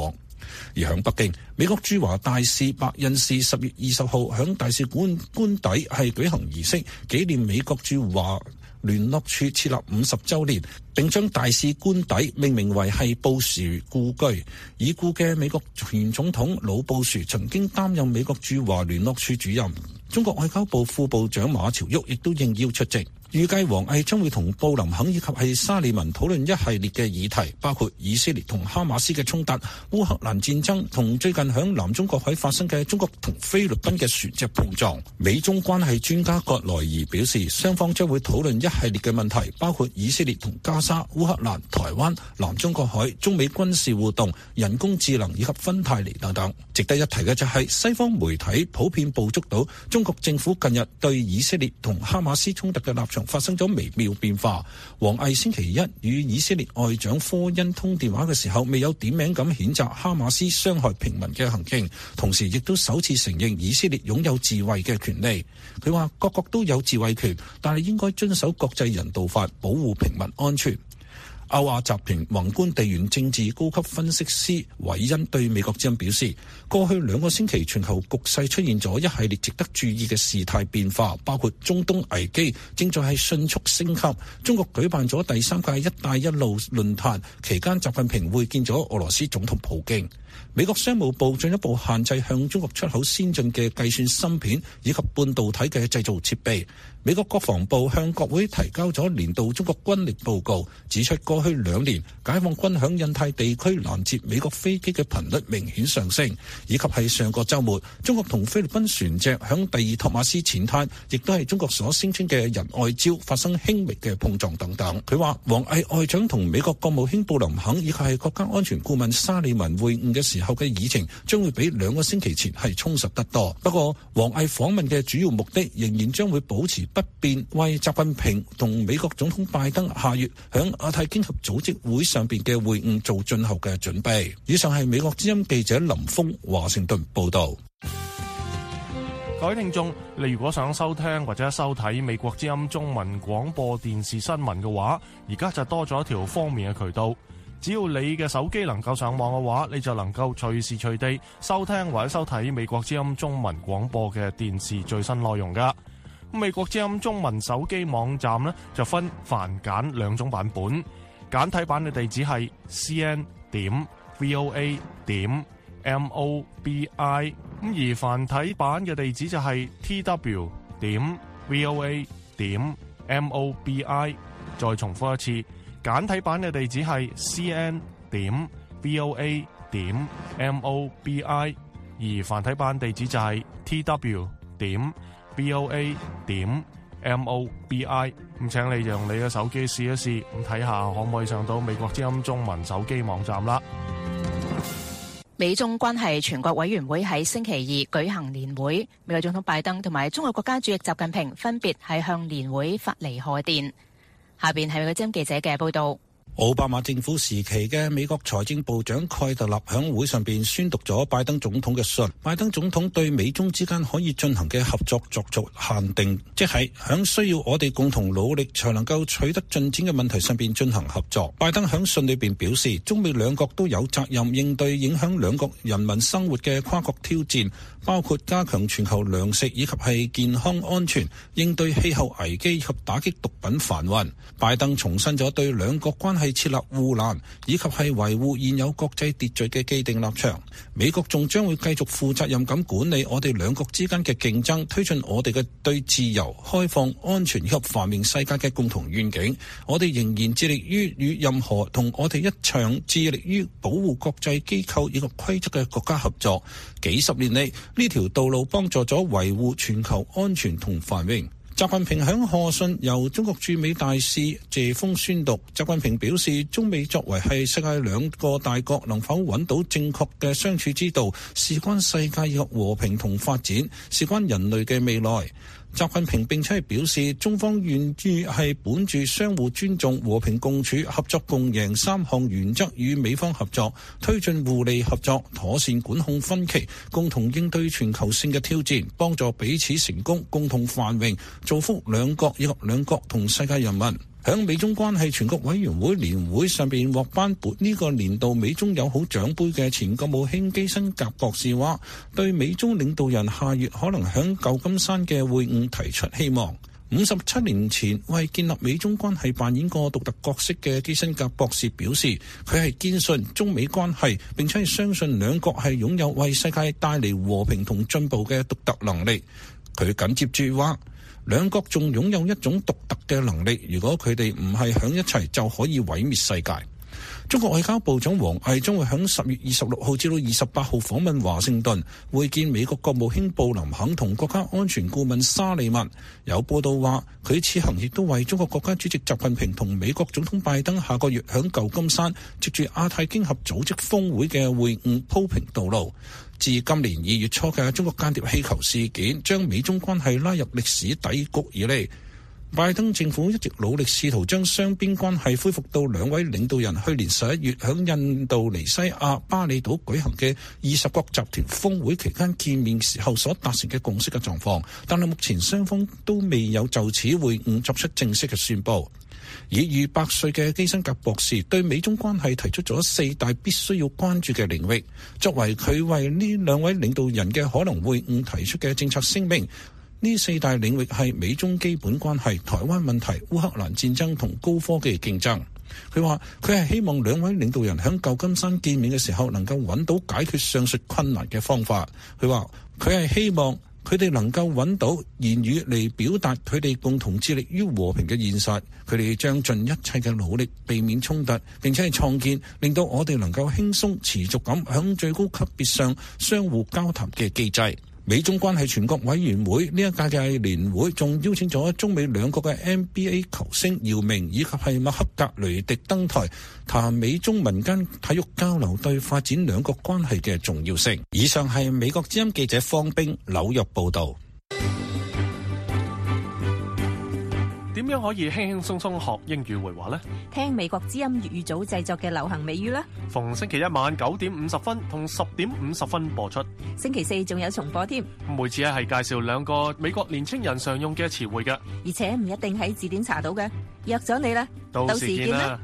而響北京，美國駐華大使白恩斯十月二十號響大使館官邸係舉行儀式，紀念美國駐華聯絡處設立五十週年，並將大使官邸命名為係布殊故居。已故嘅美國前總統老布殊曾經擔任美國駐華聯絡處主任。中國外交部副部長馬朝旭亦都應邀出席。預計王毅將會同布林肯以及係沙利文討論一系列嘅議題，包括以色列同哈馬斯嘅衝突、烏克蘭戰爭同最近響南中國海發生嘅中國同菲律賓嘅船隻碰撞。美中關係專家葛萊儀表示，雙方將會討論一系列嘅問題，包括以色列同加沙、烏克蘭、台灣、南中國海、中美軍事互動、人工智能以及芬太尼等等。值得一提嘅就係西方媒體普遍捕捉到中國政府近日對以色列同哈馬斯衝突嘅立場發生咗微妙變化。王毅星期一與以色列外長科恩通電話嘅時候，未有點名咁譴責哈馬斯傷害平民嘅行徑，同時亦都首次承認以色列擁有自衛嘅權利。佢話各國都有自衛權，但係應該遵守國際人道法，保護平民安全。歐亞集團宏觀地緣政治高級分析師韋恩對美國之音表示，過去兩個星期全球局勢出現咗一系列值得注意嘅事態變化，包括中東危機正在係迅速升級。中國舉辦咗第三屆一帶一路論壇期間，習近平會見咗俄羅斯總統普京。美國商務部進一步限制向中國出口先進嘅計算芯片以及半導體嘅製造設備。美國國防部向國會提交咗年度中國軍力報告，指出過去兩年解放軍響印太地區攔截美國飛機嘅頻率明顯上升，以及係上個週末中國同菲律賓船隻響第二托馬斯淺灘，亦都係中國所聲稱嘅仁愛礁發生輕微嘅碰撞等等。佢話王毅外長同美國國務卿布林肯以及係國家安全顧問沙利文會晤嘅時候嘅議程將會比兩個星期前係充實得多。不過王毅訪問嘅主要目的仍然將會保持不變，為習近平同美國總統拜登下月響亞太經合組織會上邊嘅會晤做最後嘅準備。以上係美國之音記者林峰華盛頓報道。 各位聽眾，你如果想收聽或者收睇美國之音中文廣播電視新聞嘅話，而家就多咗一條方便嘅渠道。只要你嘅手機能夠上網嘅話，你就能夠隨時隨地收聽或者收睇美國之音中文廣播嘅電視最新內容噶。美國之音中文手機網站呢，就分繁簡兩種版本，簡體版嘅地址係 c n 點 v o a 點 m o b i， 咁而繁體版嘅地址就係 t w 點 v o a 點 m o b i。 再重複一次，簡體版嘅地址係 c n 點 v o a 點 m o b i， 而繁體版地址就係 t w 點 v o a 點 m o b i。 咁請你用你嘅手機試一試，咁睇下可唔可以上到美國之音中文手機網站啦。 美中關係全國委員會喺星期二舉行年會，美國總統拜登同埋中國國家主席習近平分別係向年會發嚟賀電。下邊係美國之音記者嘅報道。 奧巴馬政府時期嘅美國財政部長蓋特納響會上邊宣讀咗拜登總統嘅信。拜登總統對美中之間可以進行嘅合作作出限定，即係響需要我哋共同努力才能夠取得進展嘅問題上邊進行合作。拜登響信裏邊表示，中美兩國都有責任應對影響兩國人民生活嘅跨國挑戰，包括加強全球糧食以及係健康安全，應對氣候危機以及打擊毒品販運。拜登重申咗對兩國關係係設立護欄以及係維護現有國際秩序嘅既定立場。美國仲將會繼續負責任咁管理我哋兩國之間嘅競爭，推進我哋嘅對自由、開放、安全以及繁榮世界嘅共同願景。我哋仍然致力於與任何同我哋一場致力於保護國際機構以及規則嘅國家合作。幾十年嚟，呢條道路幫助咗維護全球安全同繁榮。習近平響賀信由中國駐美大使謝鋒宣讀。習近平表示，中美作為係世界兩個大國，能否揾到正確嘅相處之道，事關世界以及和平同發展，事關人類嘅未來。習近平並且係表示，中方願意係本住相互尊重、和平共處、合作共贏三項原則與美方合作，推進互利合作，妥善管控分歧，共同應對全球性嘅挑戰，幫助彼此成功，共同繁榮，造福兩國以及兩國同世界人民。 響美中關係全國委員會年會上邊獲頒撥呢個年度美中友好獎盃嘅前國務卿基辛格博士話，對美中領導人下月可能響舊金山嘅會晤提出希望。五十七年前為建立美中關係扮演過獨特角色嘅基辛格博士表示，佢係堅信中美關係，並且係相信兩國係擁有為世界帶嚟和平同進步嘅獨特能力。佢緊接住話，兩國仲擁有一種獨特嘅能力，如果佢哋唔係響一齊，就可以毀滅世界。中國外交部長王毅將會喺十月二十六號至到二十八號訪問華盛頓，會見美國國務卿布林肯同國家安全顧問沙利文。有報道話，佢此行亦都為中國國家主席習近平同美國總統拜登下個月響舊金山藉住亞太經合組織峰會嘅會晤鋪平道路。自今年二月初嘅中國間諜氣球事件將美中關係拉入歷史低谷以嚟，拜登政府一直努力試圖將雙邊關係恢復到兩位領導人去年十一月響印度尼西亞巴厘島舉行嘅二十國集團峰會期間見面時候所達成嘅共識嘅狀況，但係目前雙方都未有就此會晤作出正式嘅宣布。已逾百歲嘅基辛格博士對美中關係提出咗四大必須要關注嘅領域，作為佢為呢兩位領導人嘅可能會晤提出嘅政策聲明。呢四大領域係美中基本關係、台灣問題、烏克蘭戰爭同高科技競爭。佢話佢係希望兩位領導人喺舊金山見面嘅時候能夠揾到解決上述困難嘅方法。佢話佢係希望佢哋能夠揾到言語嚟表達佢哋共同致力於和平嘅現實。佢哋將盡一切嘅努力避免衝突，並且係創建令到我哋能夠輕鬆持續咁喺最高級別上相互交談嘅機制。美中關係全國委員會呢一屆嘅年會仲邀請咗中美兩國嘅 N B A 球星姚明以及係麥克格雷迪登台，談美中民間體育交流對發展兩國關係嘅重要性。以上係美國之音記者方冰紐約報道。 點樣可以輕輕鬆鬆學英語會話呢？ 聽美國之音粵語組製作嘅流行美語啦。 逢星期一晚九點五十分同十點五十分播出。 星期四仲有重播添。 每次咧係介紹兩個美國年青人常用嘅詞彙嘅， 而且唔一定喺字典查到嘅。約咗你啦， 到時見啦。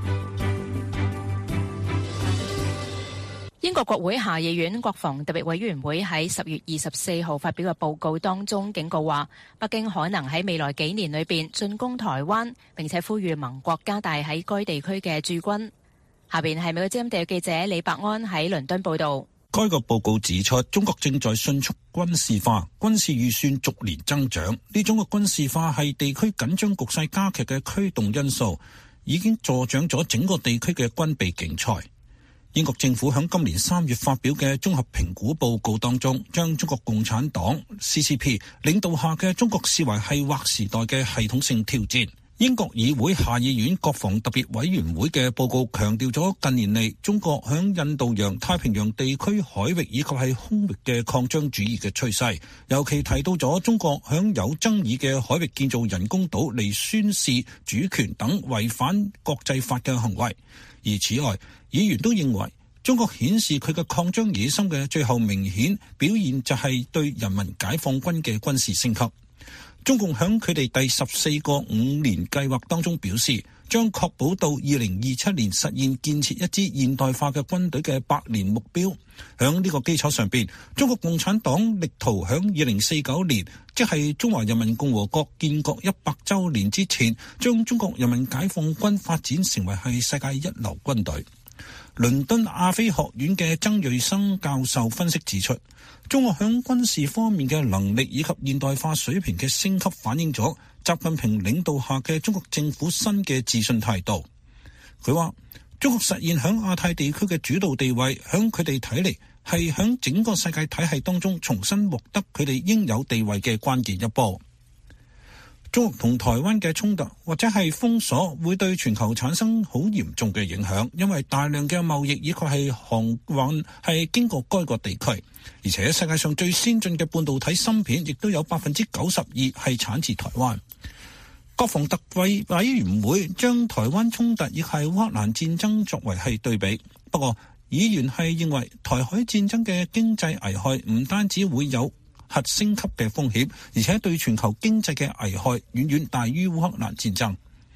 英國國會下議院國防特別委員會喺十月二十四號發表嘅報告當中警告話，北京可能喺未來幾年裏邊進攻台灣，並且呼籲盟國加大喺該地區嘅駐軍。下邊係美國之音地記者李伯安喺倫敦報道。 該個報告指出，中國正在迅速軍事化，軍事預算逐年增長。呢種嘅軍事化係地區緊張局勢加劇嘅驅動因素，已經助長咗整個地區嘅軍備競賽。英國政府喺今年三月發表嘅綜合評估報告當中，將中國共產黨 C C P 領導下嘅中國視為係劃時代嘅系統性挑戰。英國議會下議院國防特別委員會嘅報告強調咗近年嚟中國響印度洋、太平洋地區海域以及係空域嘅擴張主義嘅趨勢，尤其提到咗中國響有爭議嘅海域建造人工島嚟宣示主權等違反國際法嘅行為。而此外，議員都認為中國顯示佢嘅擴張野心嘅最後明顯表現就係對人民解放軍嘅軍事升級。中共響佢哋第十四個五年計劃當中表示，將確保到二零二七年實現建設一支現代化嘅軍隊嘅百年目標。響呢個基礎上邊，中國共產黨力圖響二零四九年，即係中華人民共和國建國一百周年之前，將中國人民解放軍發展成為係世界一流軍隊。倫敦亞非學院嘅曾瑞生教授分析指出，中國響軍事方面嘅能力以及現代化水平嘅升級，反映咗習近平領導下嘅中國政府新嘅自信態度。佢話，中國實現響亞太地區嘅主導地位，響佢哋睇嚟係響整個世界體系當中重新獲得佢哋應有地位嘅關鍵一步。中國同台灣嘅衝突或者係封鎖會對全球產生好嚴重嘅影響，因為大量嘅貿易以及係航運係經過該個地區，而且世界上最先進嘅半導體芯片亦都有百分之九十二係產自台灣。國防特委委員會將台灣衝突亦係烏克蘭戰爭作為係對比，不過議員係認為台海戰爭嘅經濟危害唔單止會有核升級嘅風險，而且對全球經濟嘅危害遠遠大於烏克蘭戰爭。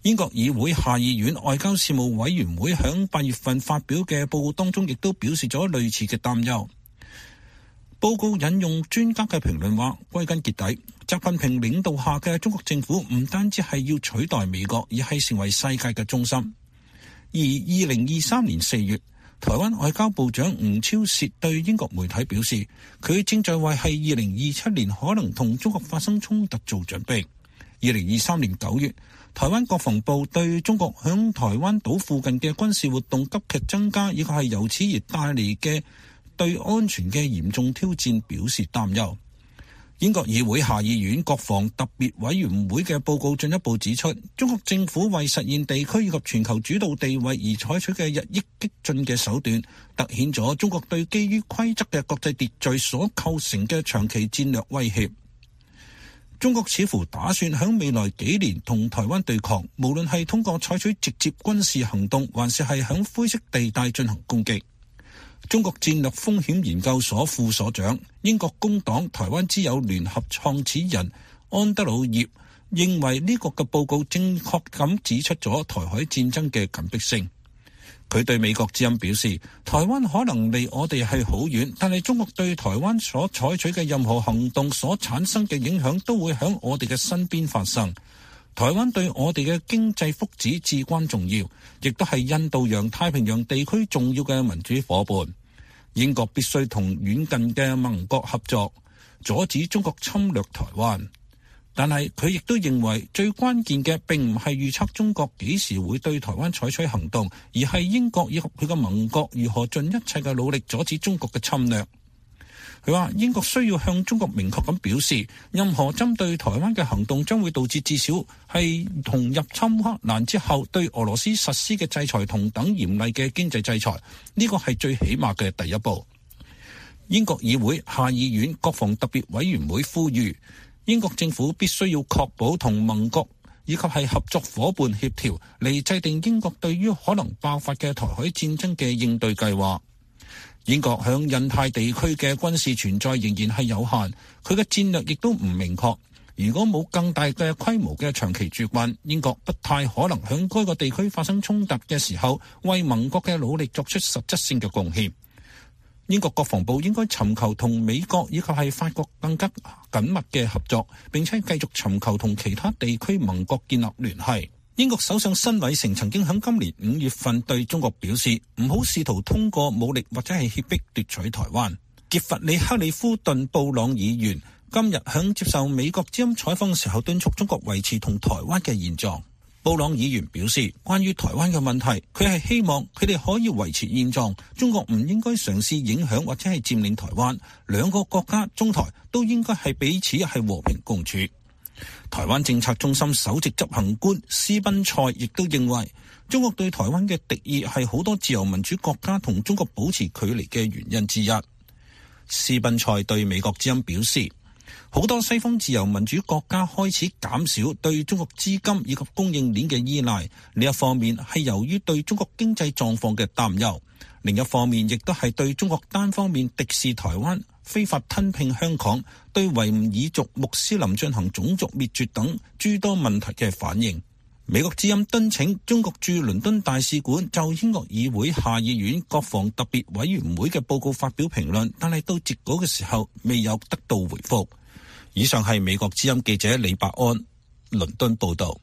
英國議會下議院外交事務委員會響八月份發表嘅報告當中，亦都表示咗類似嘅擔憂。報告引用專家嘅評論話，歸根結底，習近平領導下嘅中國政府唔單止係要取代美國，而係成為世界嘅中心。而二零二三年四月，台灣外交部長吳釗燮對英國媒體表示，佢正在為係二零二七年可能同中國發生衝突做準備。二零二三年九月，台灣國防部對中國響台灣島附近嘅軍事活動急劇增加，以及係由此而帶嚟嘅對安全嘅嚴重挑戰表示擔憂。英國議會下議院國防特別委員會嘅報告進一步指出，中國政府為實現地區以及全球主導地位而採取嘅日益激進嘅手段，凸顯咗中國對基於規則嘅國際秩序所構成嘅長期戰略威脅。中國似乎打算響未來幾年同台灣對抗，無論係通過採取直接軍事行動，還是係響灰色地帶進行攻擊。中國戰略風險研究所副所長、英國工黨台灣之友聯合創始人安德魯葉認為呢個嘅報告正確咁指出咗台海戰爭嘅緊迫性。佢對美國之音表示，台灣可能離我哋係好遠，但係中國對台灣所採取嘅任何行動所產生嘅影響都會響我哋嘅身邊發生。台灣對我哋嘅經濟福祉至關重要，亦都係印度洋太平洋地區重要嘅民主夥伴。英國必須同遠近嘅盟國合作，阻止中國侵略台灣。但係佢亦都認為最關鍵嘅並唔係預測中國幾時會對台灣採取行動，而係英國以及佢嘅盟國如何盡一切嘅努力阻止中國嘅侵略。佢話英國需要向中國明確咁表示，任何針對台灣嘅行動將會導致至少係同入侵烏克蘭之後對俄羅斯實施嘅制裁同等嚴厲嘅經濟制裁，呢個係最起碼嘅第一步。英國議會下議院國防特別委員會呼籲英國政府必須要確保同盟國以及係合作夥伴協調，嚟制定英國對於可能爆發嘅台海戰爭嘅應對計劃。英國響印太地區嘅軍事存在仍然係有限，佢嘅戰略亦都唔明確。如果冇更大嘅規模嘅長期駐軍，英國不太可能響該個地區發生衝突嘅時候，為盟國嘅努力作出實質性嘅貢獻。英國國防部應該尋求同美國以及係法國更加緊密嘅合作，並且繼續尋求同其他地區盟國建立聯繫。英國首相辛偉誠曾經喺今年五月份對中國表示，唔好試圖通過武力或者係脅迫奪取台灣。傑弗里克里夫頓布朗議員今日喺接受美國之音採訪嘅時候，敦促中國維持同台灣嘅現狀。布朗議員表示，關於台灣嘅問題，佢係希望佢哋可以維持現狀，中國唔應該嘗試影響或者係佔領台灣，兩個國家中台都應該係彼此係和平共處。台灣政策中心首席執行官斯賓塞亦都認為，中國對台灣嘅敵意係好多自由民主國家同中國保持距離嘅原因之一。斯賓塞對美國之音表示，好多西方自由民主國家開始減少對中國資金以及供應鏈嘅依賴，呢一方面係由於對中國經濟狀況嘅擔憂，另一方面亦都係對中國單方面敵視台灣、非法吞併香港、對維吾爾族穆斯林進行種族滅絕等諸多問題嘅反應。美國之音敦請中國駐倫敦大使館就英國議會下議院國防特別委員會嘅報告發表評論，但係到截稿嘅時候未有得到回覆。以上係美國之音記者李伯安倫敦報道。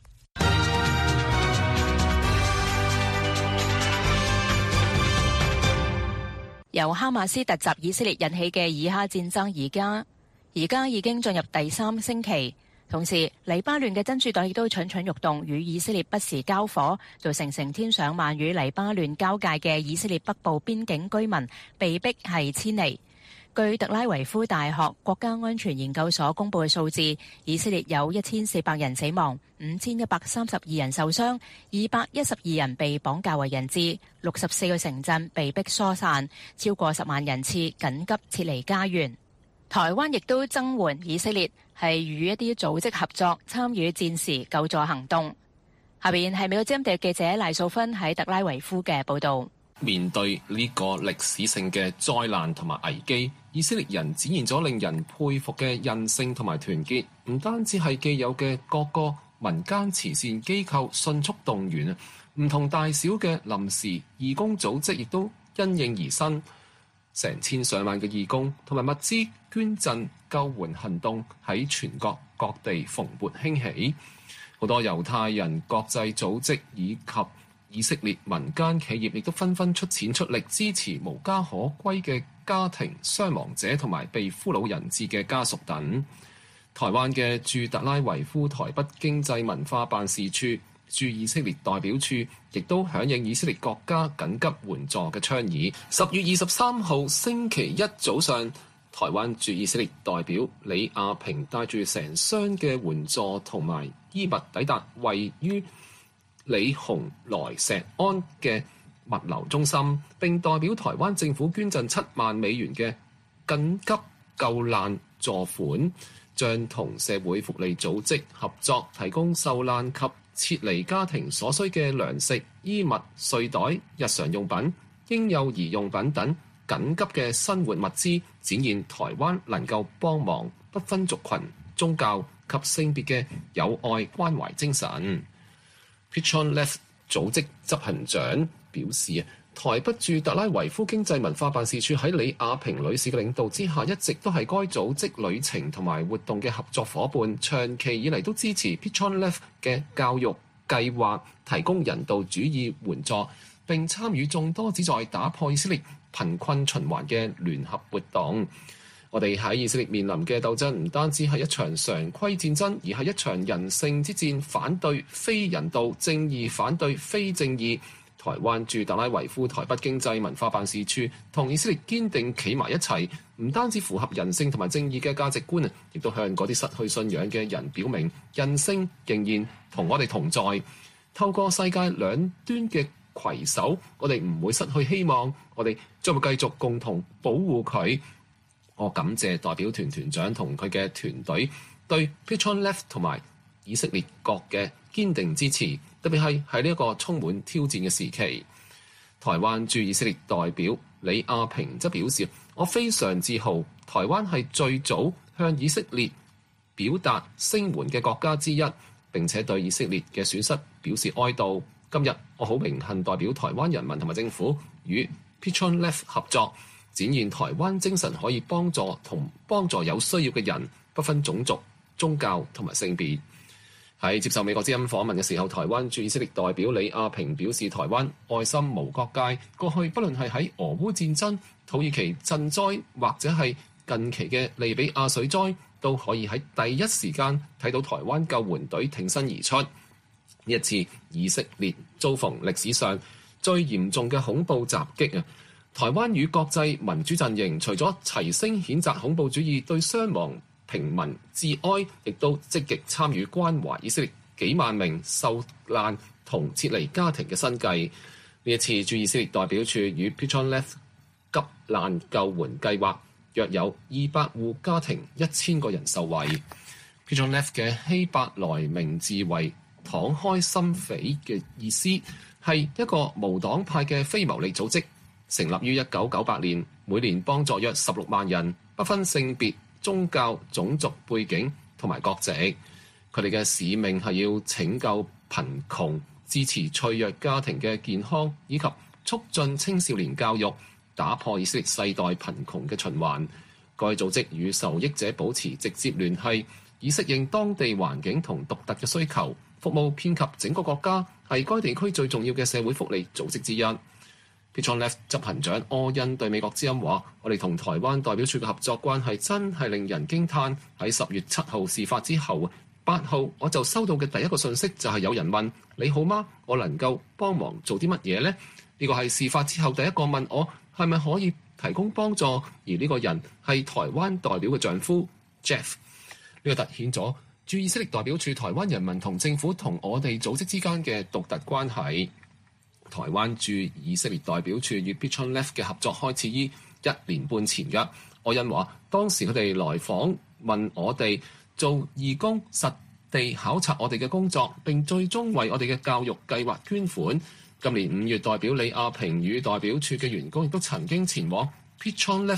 由哈馬斯突襲以色列引起嘅以哈戰爭，而家而家已經進入第三星期。同時，黎巴嫩嘅真主黨亦都蠢蠢欲動，與以色列不時交火，造成成千上萬與黎巴嫩交界嘅以色列北部邊境居民被逼係遷離。據特拉維夫大學國家安全研究所公布嘅數字，以色列有一千四百人死亡，五千一百三十二人受傷，二百一十二人被綁架為人質，六十四個城鎮被迫疏散，超過十萬人次緊急撤離家園。台灣亦都增援以色列，係與一啲組織合作參與戰時救助行動。下邊係美國之音記者賴素芬喺特拉維夫嘅報導。 面對呢個歷史性嘅災難同埋危機，以色列人展現咗令人佩服嘅韌性同埋團結，唔單止係既有嘅國歌民間慈善機構迅速動員，唔同大小嘅臨時義工組織亦都因應而生，成千上萬嘅義工同埋物資捐贈救援行動喺全國各地蓬勃興起。好多猶太人國際組織以及以色列民間企業亦都紛紛出錢出力支持無家可歸嘅家庭、傷亡者同埋被俘虜人質嘅家屬等。台灣嘅駐特拉維夫台北經濟文化辦事處駐以色列代表處亦都響應以色列國家緊急援助嘅倡議。十月二十三號星期一早上，台灣駐以色列代表李亞平帶住成箱嘅援助同埋衣物抵達位於李洪萊石安嘅物流中心，並代表台灣政府捐贈七萬美元嘅緊急救難助款，將同社會福利組織合作，提供受難及撤離家庭所需嘅糧食、衣物、睡袋、日常用品、嬰幼兒用品等緊急嘅生活物資，展現台灣能夠幫忙不分族群、宗教及性別嘅友愛關懷精神。Pichon Lev 組織執行長表示，台北駐特拉維夫經濟文化辦事處喺李亞平女士嘅領導之下，一直都係該組織旅程同埋活動嘅合作夥伴，長期以嚟都支持 Pichon Lev 嘅教育計劃，提供人道主義援助，並參與眾多旨在打破以色列貧困循環嘅聯合活動。我哋喺以色列面臨嘅鬥爭唔單止係一場常規戰爭，而係一場人性之戰，反對非人道，正義反對非正義。台灣駐特拉維夫台北經濟文化辦事處同以色列堅定企埋一齊，唔單止符合人性同埋正義嘅價值觀，亦都向嗰啲失去信仰嘅人表明，人性仍然同我哋同在。透過世界兩端嘅攜手，我哋唔會失去希望，我哋將會繼續共同保護佢。我感謝代表團團長同佢嘅團隊對 Pichon Lev 同埋以色列國嘅堅定支持，特別係喺呢一個充滿挑戰嘅時期。台灣駐以色列代表李亞平則表示，我非常自豪，台灣係最早向以色列表達聲援嘅國家之一，並且對以色列嘅損失表示哀悼。今日我好榮幸代表台灣人民同埋政府與 Pichon Lev 合作，展現台灣精神可以幫助同幫助有需要嘅人，不分種族、宗教同埋性別。喺接受美國之音訪問嘅時候，台灣駐以色列代表李亞平表示，台灣愛心無國界，過去不論係喺俄烏戰爭、土耳其賑災，或者係近期嘅利比亞水災，都可以喺第一時間睇到台灣救援隊挺身而出。呢一次以色列遭逢歷史上最嚴重嘅恐怖襲擊啊！台灣與國際民主陣營除咗齊聲譴責恐怖主義，對傷亡平民致哀，亦都積極參與關懷以色列幾萬名受難同撤離家庭嘅生計。呢一次駐以色列代表處與 Pichon Lev 急難救援計劃，約有二百戶家庭一千個人受惠。Pichon Lev 嘅希伯來名字為敞開心扉嘅意思，係一個無黨派嘅非牟利組織，成立於一九九八年，每年幫助約十六萬人，不分性別、宗教、種族背景同埋國籍。佢哋嘅使命係要拯救貧窮、支持脆弱家庭嘅健康，以及促進青少年教育，打破以色列世代貧窮嘅循環。該組織與受益者保持直接聯繫，以適應當地環境同獨特嘅需求，服務遍及整個國家，係該地區最重要嘅社會福利組織之一。Pichon Lev 執行長柯恩對美國之音話：我哋同台灣代表處嘅合作關係真係令人驚嘆。喺十月七號事發之後，八號我就收到嘅第一個訊息就係有人問：你好嗎？我能夠幫忙做啲乜嘢呢？呢個係事發之後第一個問我係咪可以提供幫助，而呢個人係台灣代表嘅丈夫 Jeff。呢個凸顯咗駐以色列代表處台灣人民同政府同我哋組織之間嘅獨特關係。台灣駐以色列代表處與 Pichon Lev 嘅合作開始於一年半前嘅。柯恩話：當時佢哋來訪問我哋做義工，實地考察我哋嘅工作，並最終為我哋嘅教育計劃捐款。今年五月，代表李亞平與代表處嘅員工亦都曾經前往 Pichon Lev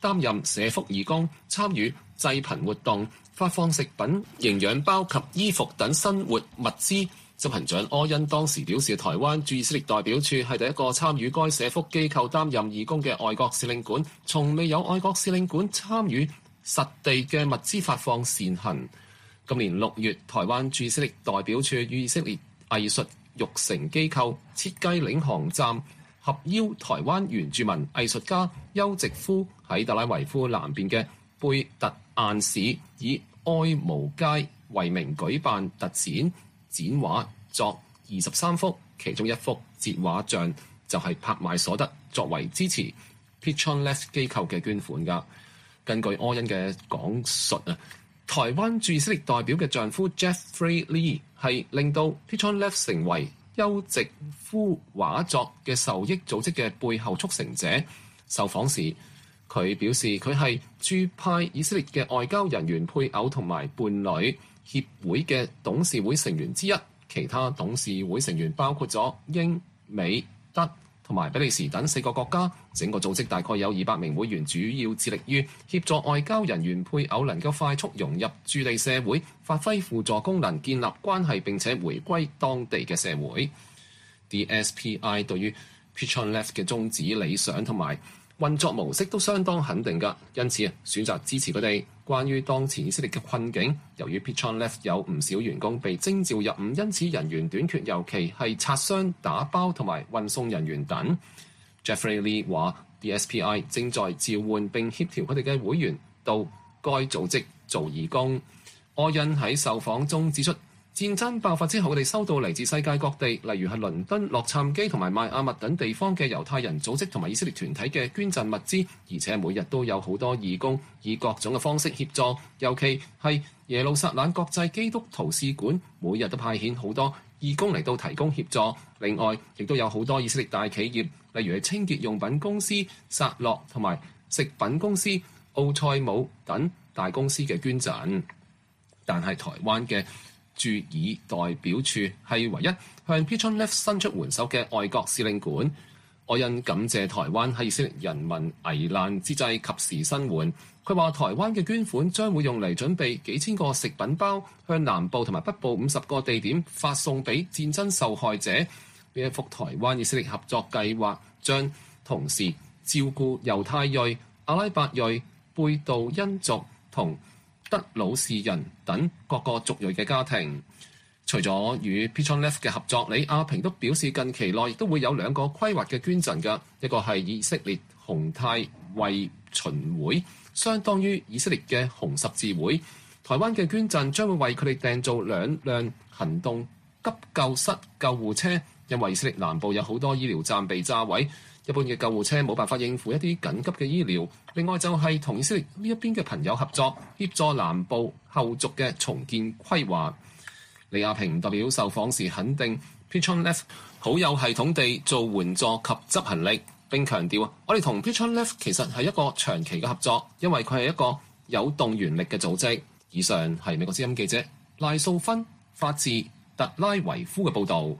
擔任社福義工，參與濟貧活動、發放食品、營養包及衣服等生活物資。執行長柯恩當時表示，台灣駐以色列代表處係第一個參與該社福機構擔任義工嘅外國使領館，從未有外國使領館參與實地嘅物資發放善行。今年六月，台灣駐以色列代表處與以色列藝術育成機構設計領航站，合邀台灣原住民藝術家邱直夫喺特拉維夫南邊嘅貝特晏市以愛無街為名舉辦特展，展畫作二十三幅，其中一幅節畫像就係拍賣所得，作為支持 Pichon Left 機構嘅捐款㗎。根據柯恩嘅講述啊，台灣駐以色列代表嘅丈夫 Jeffrey Lee 係令到 Pichon Left 成為邱直夫畫作嘅受益組織嘅背後促成者。受訪時，佢表示佢係駐派以色列嘅外交人員配偶同埋伴侶協會嘅董事會成員之一，其他董事會成員包括咗英、美、德同埋比利時等四個國家。整個組織大概有二百名會員，主要致力於協助外交人員配偶能夠快速融入駐地社會，發揮輔助功能，建立關係並且回歸當地嘅社會。D S P I 對於 Pichon Left 嘅宗旨、理想同埋運作模式都相當肯定㗎，因此啊選擇支持佢哋。關於當前以色列嘅困境，由於 Pichon Left 有唔少員工被徵召入伍，因此人員短缺，尤其係拆箱、打包同埋運送人員等。Jeffrey Lee 話 D S P I 正在召喚並協調佢哋嘅會員到該組織做義工。柯恩喺受訪中指出，戰爭爆發之後，佢哋收到嚟自世界各地，例如係倫敦、洛杉磯同埋邁阿密等地方嘅猶太人組織同埋以色列團體嘅捐贈物資，而且每日都有好多義工以各種嘅方式協助，尤其係耶路撒冷國際基督徒使館，每日都派遣好多義工嚟到提供協助。另外，亦都有好多以色列大企業，例如係清潔用品公司薩洛同埋食品公司奧塞姆等大公司嘅捐贈。但係台灣嘅駐以代表處係唯一向 Pichon Left 伸出援手嘅外國使領館。柯恩感謝台灣喺以色列人民危難之際及時伸援。佢話台灣嘅捐款將會用嚟準備幾千個食品包，向南部同埋北部五十個地點發送俾戰爭受害者。呢一幅台灣以色列合作計劃將同時照顧猶太裔、阿拉伯裔、貝杜因族同德魯士人等各個族裔嘅家庭。除咗與 Pichon Left 嘅合作，李亞平都表示近期內亦都會有兩個規劃嘅捐贈㗎，一個係以色列紅太衛巡會，相當於以色列嘅紅十字會。台灣嘅捐贈將會為佢哋訂造兩輛行動急救室救護車，因為以色列南部有好多醫療站被炸毀，一般嘅救護車冇辦法應付一啲緊急嘅醫療。另外就係同以色列呢一邊嘅朋友合作，協助南部後續嘅重建規劃。李亞平代表受訪時肯定 Pichon Left 好有系統地做援助及執行力，並強調我哋同 Pichon Left 其實係一個長期嘅合作，因為佢係一個有動員力嘅組織。以上係美國之音記者賴素芬發自特拉維夫嘅報導。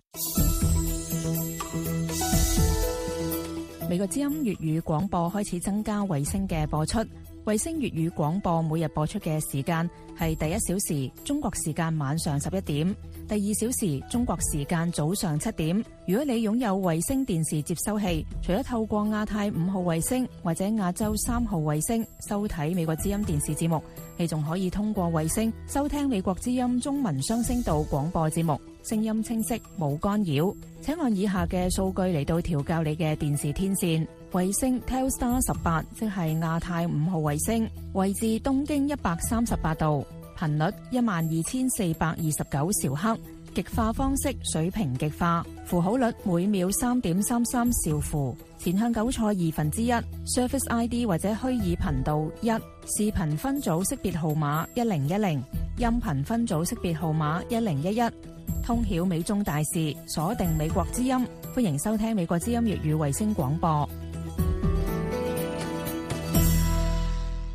美國之音粵語廣播開始增加衛星嘅播出。衛星粵語廣播每日播出嘅時間係第一小時中國時間晚上十一點，第二小時中國時間早上七點。如果你擁有衛星電視接收器，除咗透過亞太五號衛星或者亞洲三號衛星收睇美國之音電視節目，你仲可以通過衛星收聽美國之音中文雙聲道廣播節目，聲音清晰冇干擾。請按以下嘅數據嚟到調校你嘅電視天線。衛星 Telstar 十八，即係亞太五號衛星，位置東經一百三十八度，頻率一萬二千四百二十九兆赫，極化方式水平極化，符號率每秒三點三三兆符，前向糾錯二分之一 ，Service I D 或者虛擬頻道一，視頻分組識別號碼一零一零，音頻分組識別號碼一零一一，通曉美中大事，鎖定美國之音，歡迎收聽美國之音粵語衛星廣播。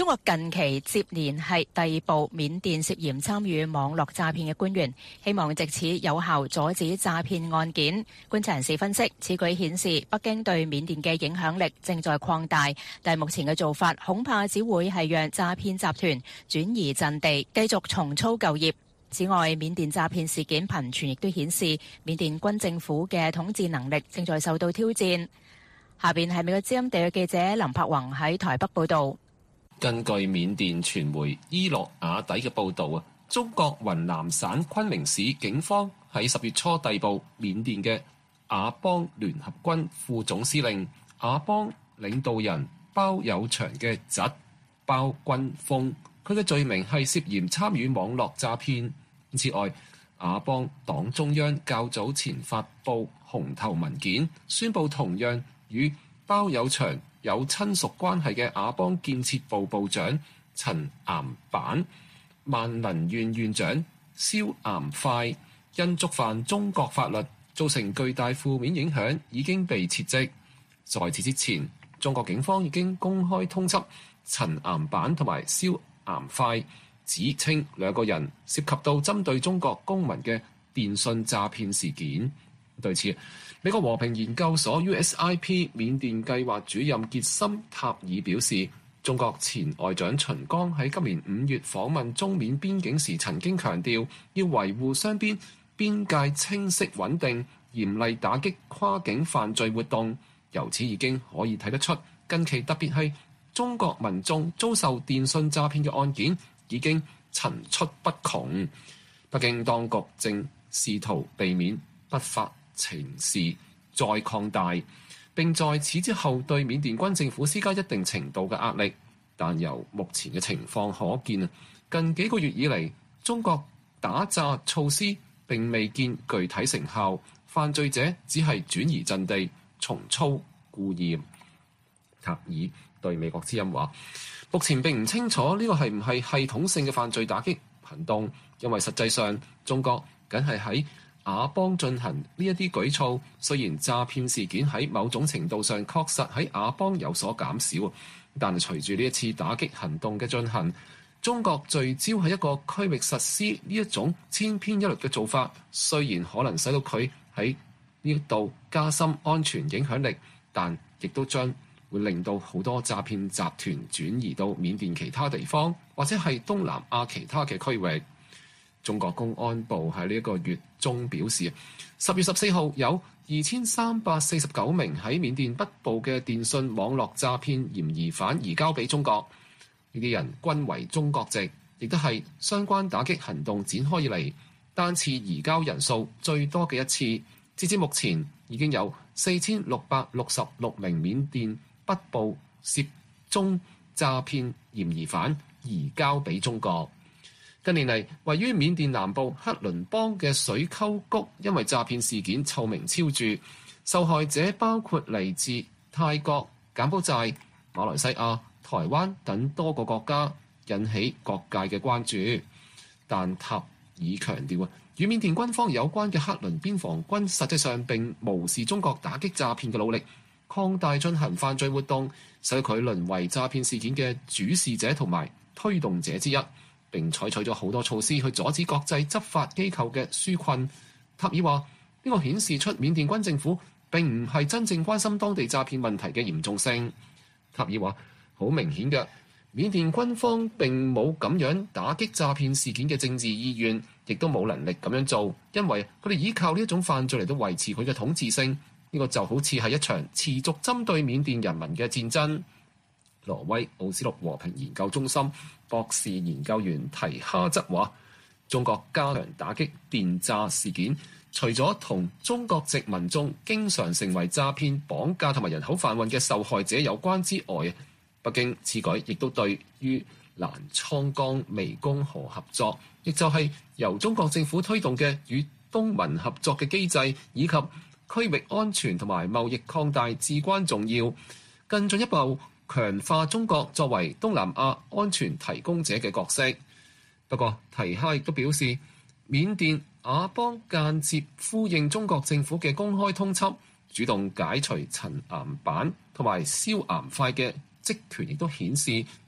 中國近期接連係逮捕緬甸涉嫌參與網絡詐騙嘅官員，希望藉此有效阻止詐騙案件。觀察人士分析，此舉顯示北京對緬甸嘅影響力正在擴大，但目前嘅做法恐怕只會係讓詐騙集團轉移陣地，繼續重操舊業。此外，緬甸詐騙事件頻傳，亦都顯示緬甸軍政府嘅統治能力正在受到挑戰。下邊係美國之音地約記者林柏宏喺台北報道。 根據緬甸傳媒伊洛瓦底嘅報導啊，中國雲南省昆明市警方喺十月初逮捕緬甸嘅佤邦聯合軍副總司令、佤邦領導人包有祥嘅侄包君峰，佢嘅罪名係涉嫌參與網絡詐騙。此外，佤邦黨中央較早前發布紅頭文件，宣布同樣與包有祥有親屬關係嘅佤邦建設部部長陳岩板、萬能縣縣長蕭岩快因觸犯中國法律造成巨大負面影響，已經被撤職。在此之前，中國警方已經公開通緝陳岩板同埋蕭岩快，指稱兩個人涉及到針對中國公民嘅電信詐騙事件。對此，美國和平研究所 U S I P 緬甸計劃主任傑森塔爾表示，中國前外長秦剛喺今年五月訪問中緬邊境時曾經強調，要維護雙邊邊界清晰穩定，嚴厲打擊跨境犯罪活動。由此已經可以睇得出，近期特別係中國民眾遭受電信詐騙嘅案件已經層出不窮。北京當局正試圖避免不法情事再擴大，並在此之後對緬甸軍政府施加一定程度嘅壓力。但由目前嘅情況可見啊，近幾個月以嚟，中國打詐措施並未見具體成效，犯罪者只係轉移陣地，重操故業。塔爾對美國之音話：目前並唔清楚呢個係唔係系統性嘅犯罪打擊行動，因為實際上中國僅係喺佤邦進行呢一啲舉措。雖然詐騙事件喺某種程度上確實喺佤邦有所減少，但係隨住呢一次打擊行動嘅進行，中國聚焦喺一個區域實施呢一種千篇一律嘅做法，雖然可能使到佢喺呢度加深安全影響力，但亦都將會令到好多詐騙集團轉移到緬甸其他地方，或者係東南亞其他嘅區域。中國公安部喺呢一個月中表示，十月十四號有二千三百四十九名喺緬甸北部嘅電信網絡詐騙嫌疑犯移交俾中國，呢啲人均為中國籍，亦都係相關打擊行動展開以嚟單次移交人數最多嘅一次。截至目前，已經有四千六百六十六名緬甸北部涉中詐騙嫌疑犯移交俾中國。近年嚟，位於緬甸南部克倫邦嘅水溝谷因為詐騙事件臭名昭著，受害者包括嚟自泰國、柬埔寨、馬來西亞、台灣等多個國家，引起各界嘅關注。但塔爾強調啊，與緬甸軍方有關嘅克倫邊防軍實際上並無視中國打擊詐騙嘅努力，擴大進行犯罪活動，使佢淪為詐騙事件嘅主事者同埋推動者之一。並採取咗好多措施去阻止國際執法機構嘅紓困。塔爾話：呢個顯示出緬甸軍政府並唔係真正關心當地詐騙問題嘅嚴重性。塔爾話：好明顯嘅，緬甸軍方並冇咁樣打擊詐騙事件嘅政治意願，亦都冇能力咁樣做，因為佢哋依靠呢一種犯罪嚟到維持佢嘅統治性。呢個就好似係一場持續針對緬甸人民嘅戰爭。挪威奧斯陸和平研究中心博士研究員提哈則話：中國加強打擊電詐事件，除咗同中國籍民眾經常成為詐騙、綁架同埋人口販運嘅受害者有關之外，北京此舉亦都對於瀾滄江湄公河合作，亦就係由中國政府推動嘅與東盟合作嘅機制，以及區域安全同埋貿易擴大至關重要，更進一步強化中國作為東南亞安全提供者嘅角色。不過，提哈亦都表示，緬甸佤邦間接呼應中國政府嘅公開通緝，主動解除陳岩板同埋蕭岩快嘅職權，亦都顯示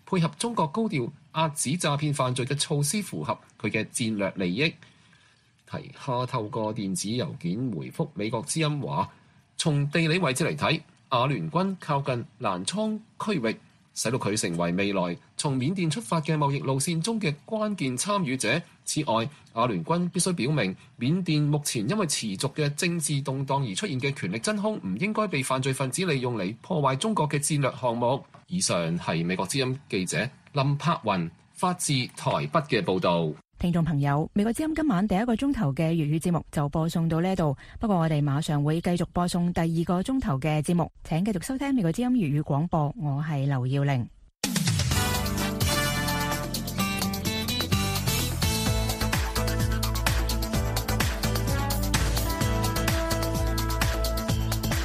配合中國高調遏止詐騙犯罪嘅措施符合佢嘅戰略利益。提哈透過電子郵件回覆美國之音話，從地理位置嚟睇，阿聯軍靠近瀾滄區域，使到佢成為未來從緬甸出發嘅貿易路線中嘅關鍵參與者。此外，阿聯軍必須表明，緬甸目前因為持續嘅政治動盪而出現嘅權力真空，唔應該被犯罪分子利用嚟破壞中國嘅戰略項目。以上係美國之音記者林柏雲發自台北嘅報導。 聽眾朋友，美國之音今晚第一個鐘頭嘅粵語節目就播送到呢度，不過我哋馬上會繼續播送第二個鐘頭嘅節目，請繼續收聽美國之音粵語廣播，我係劉耀玲。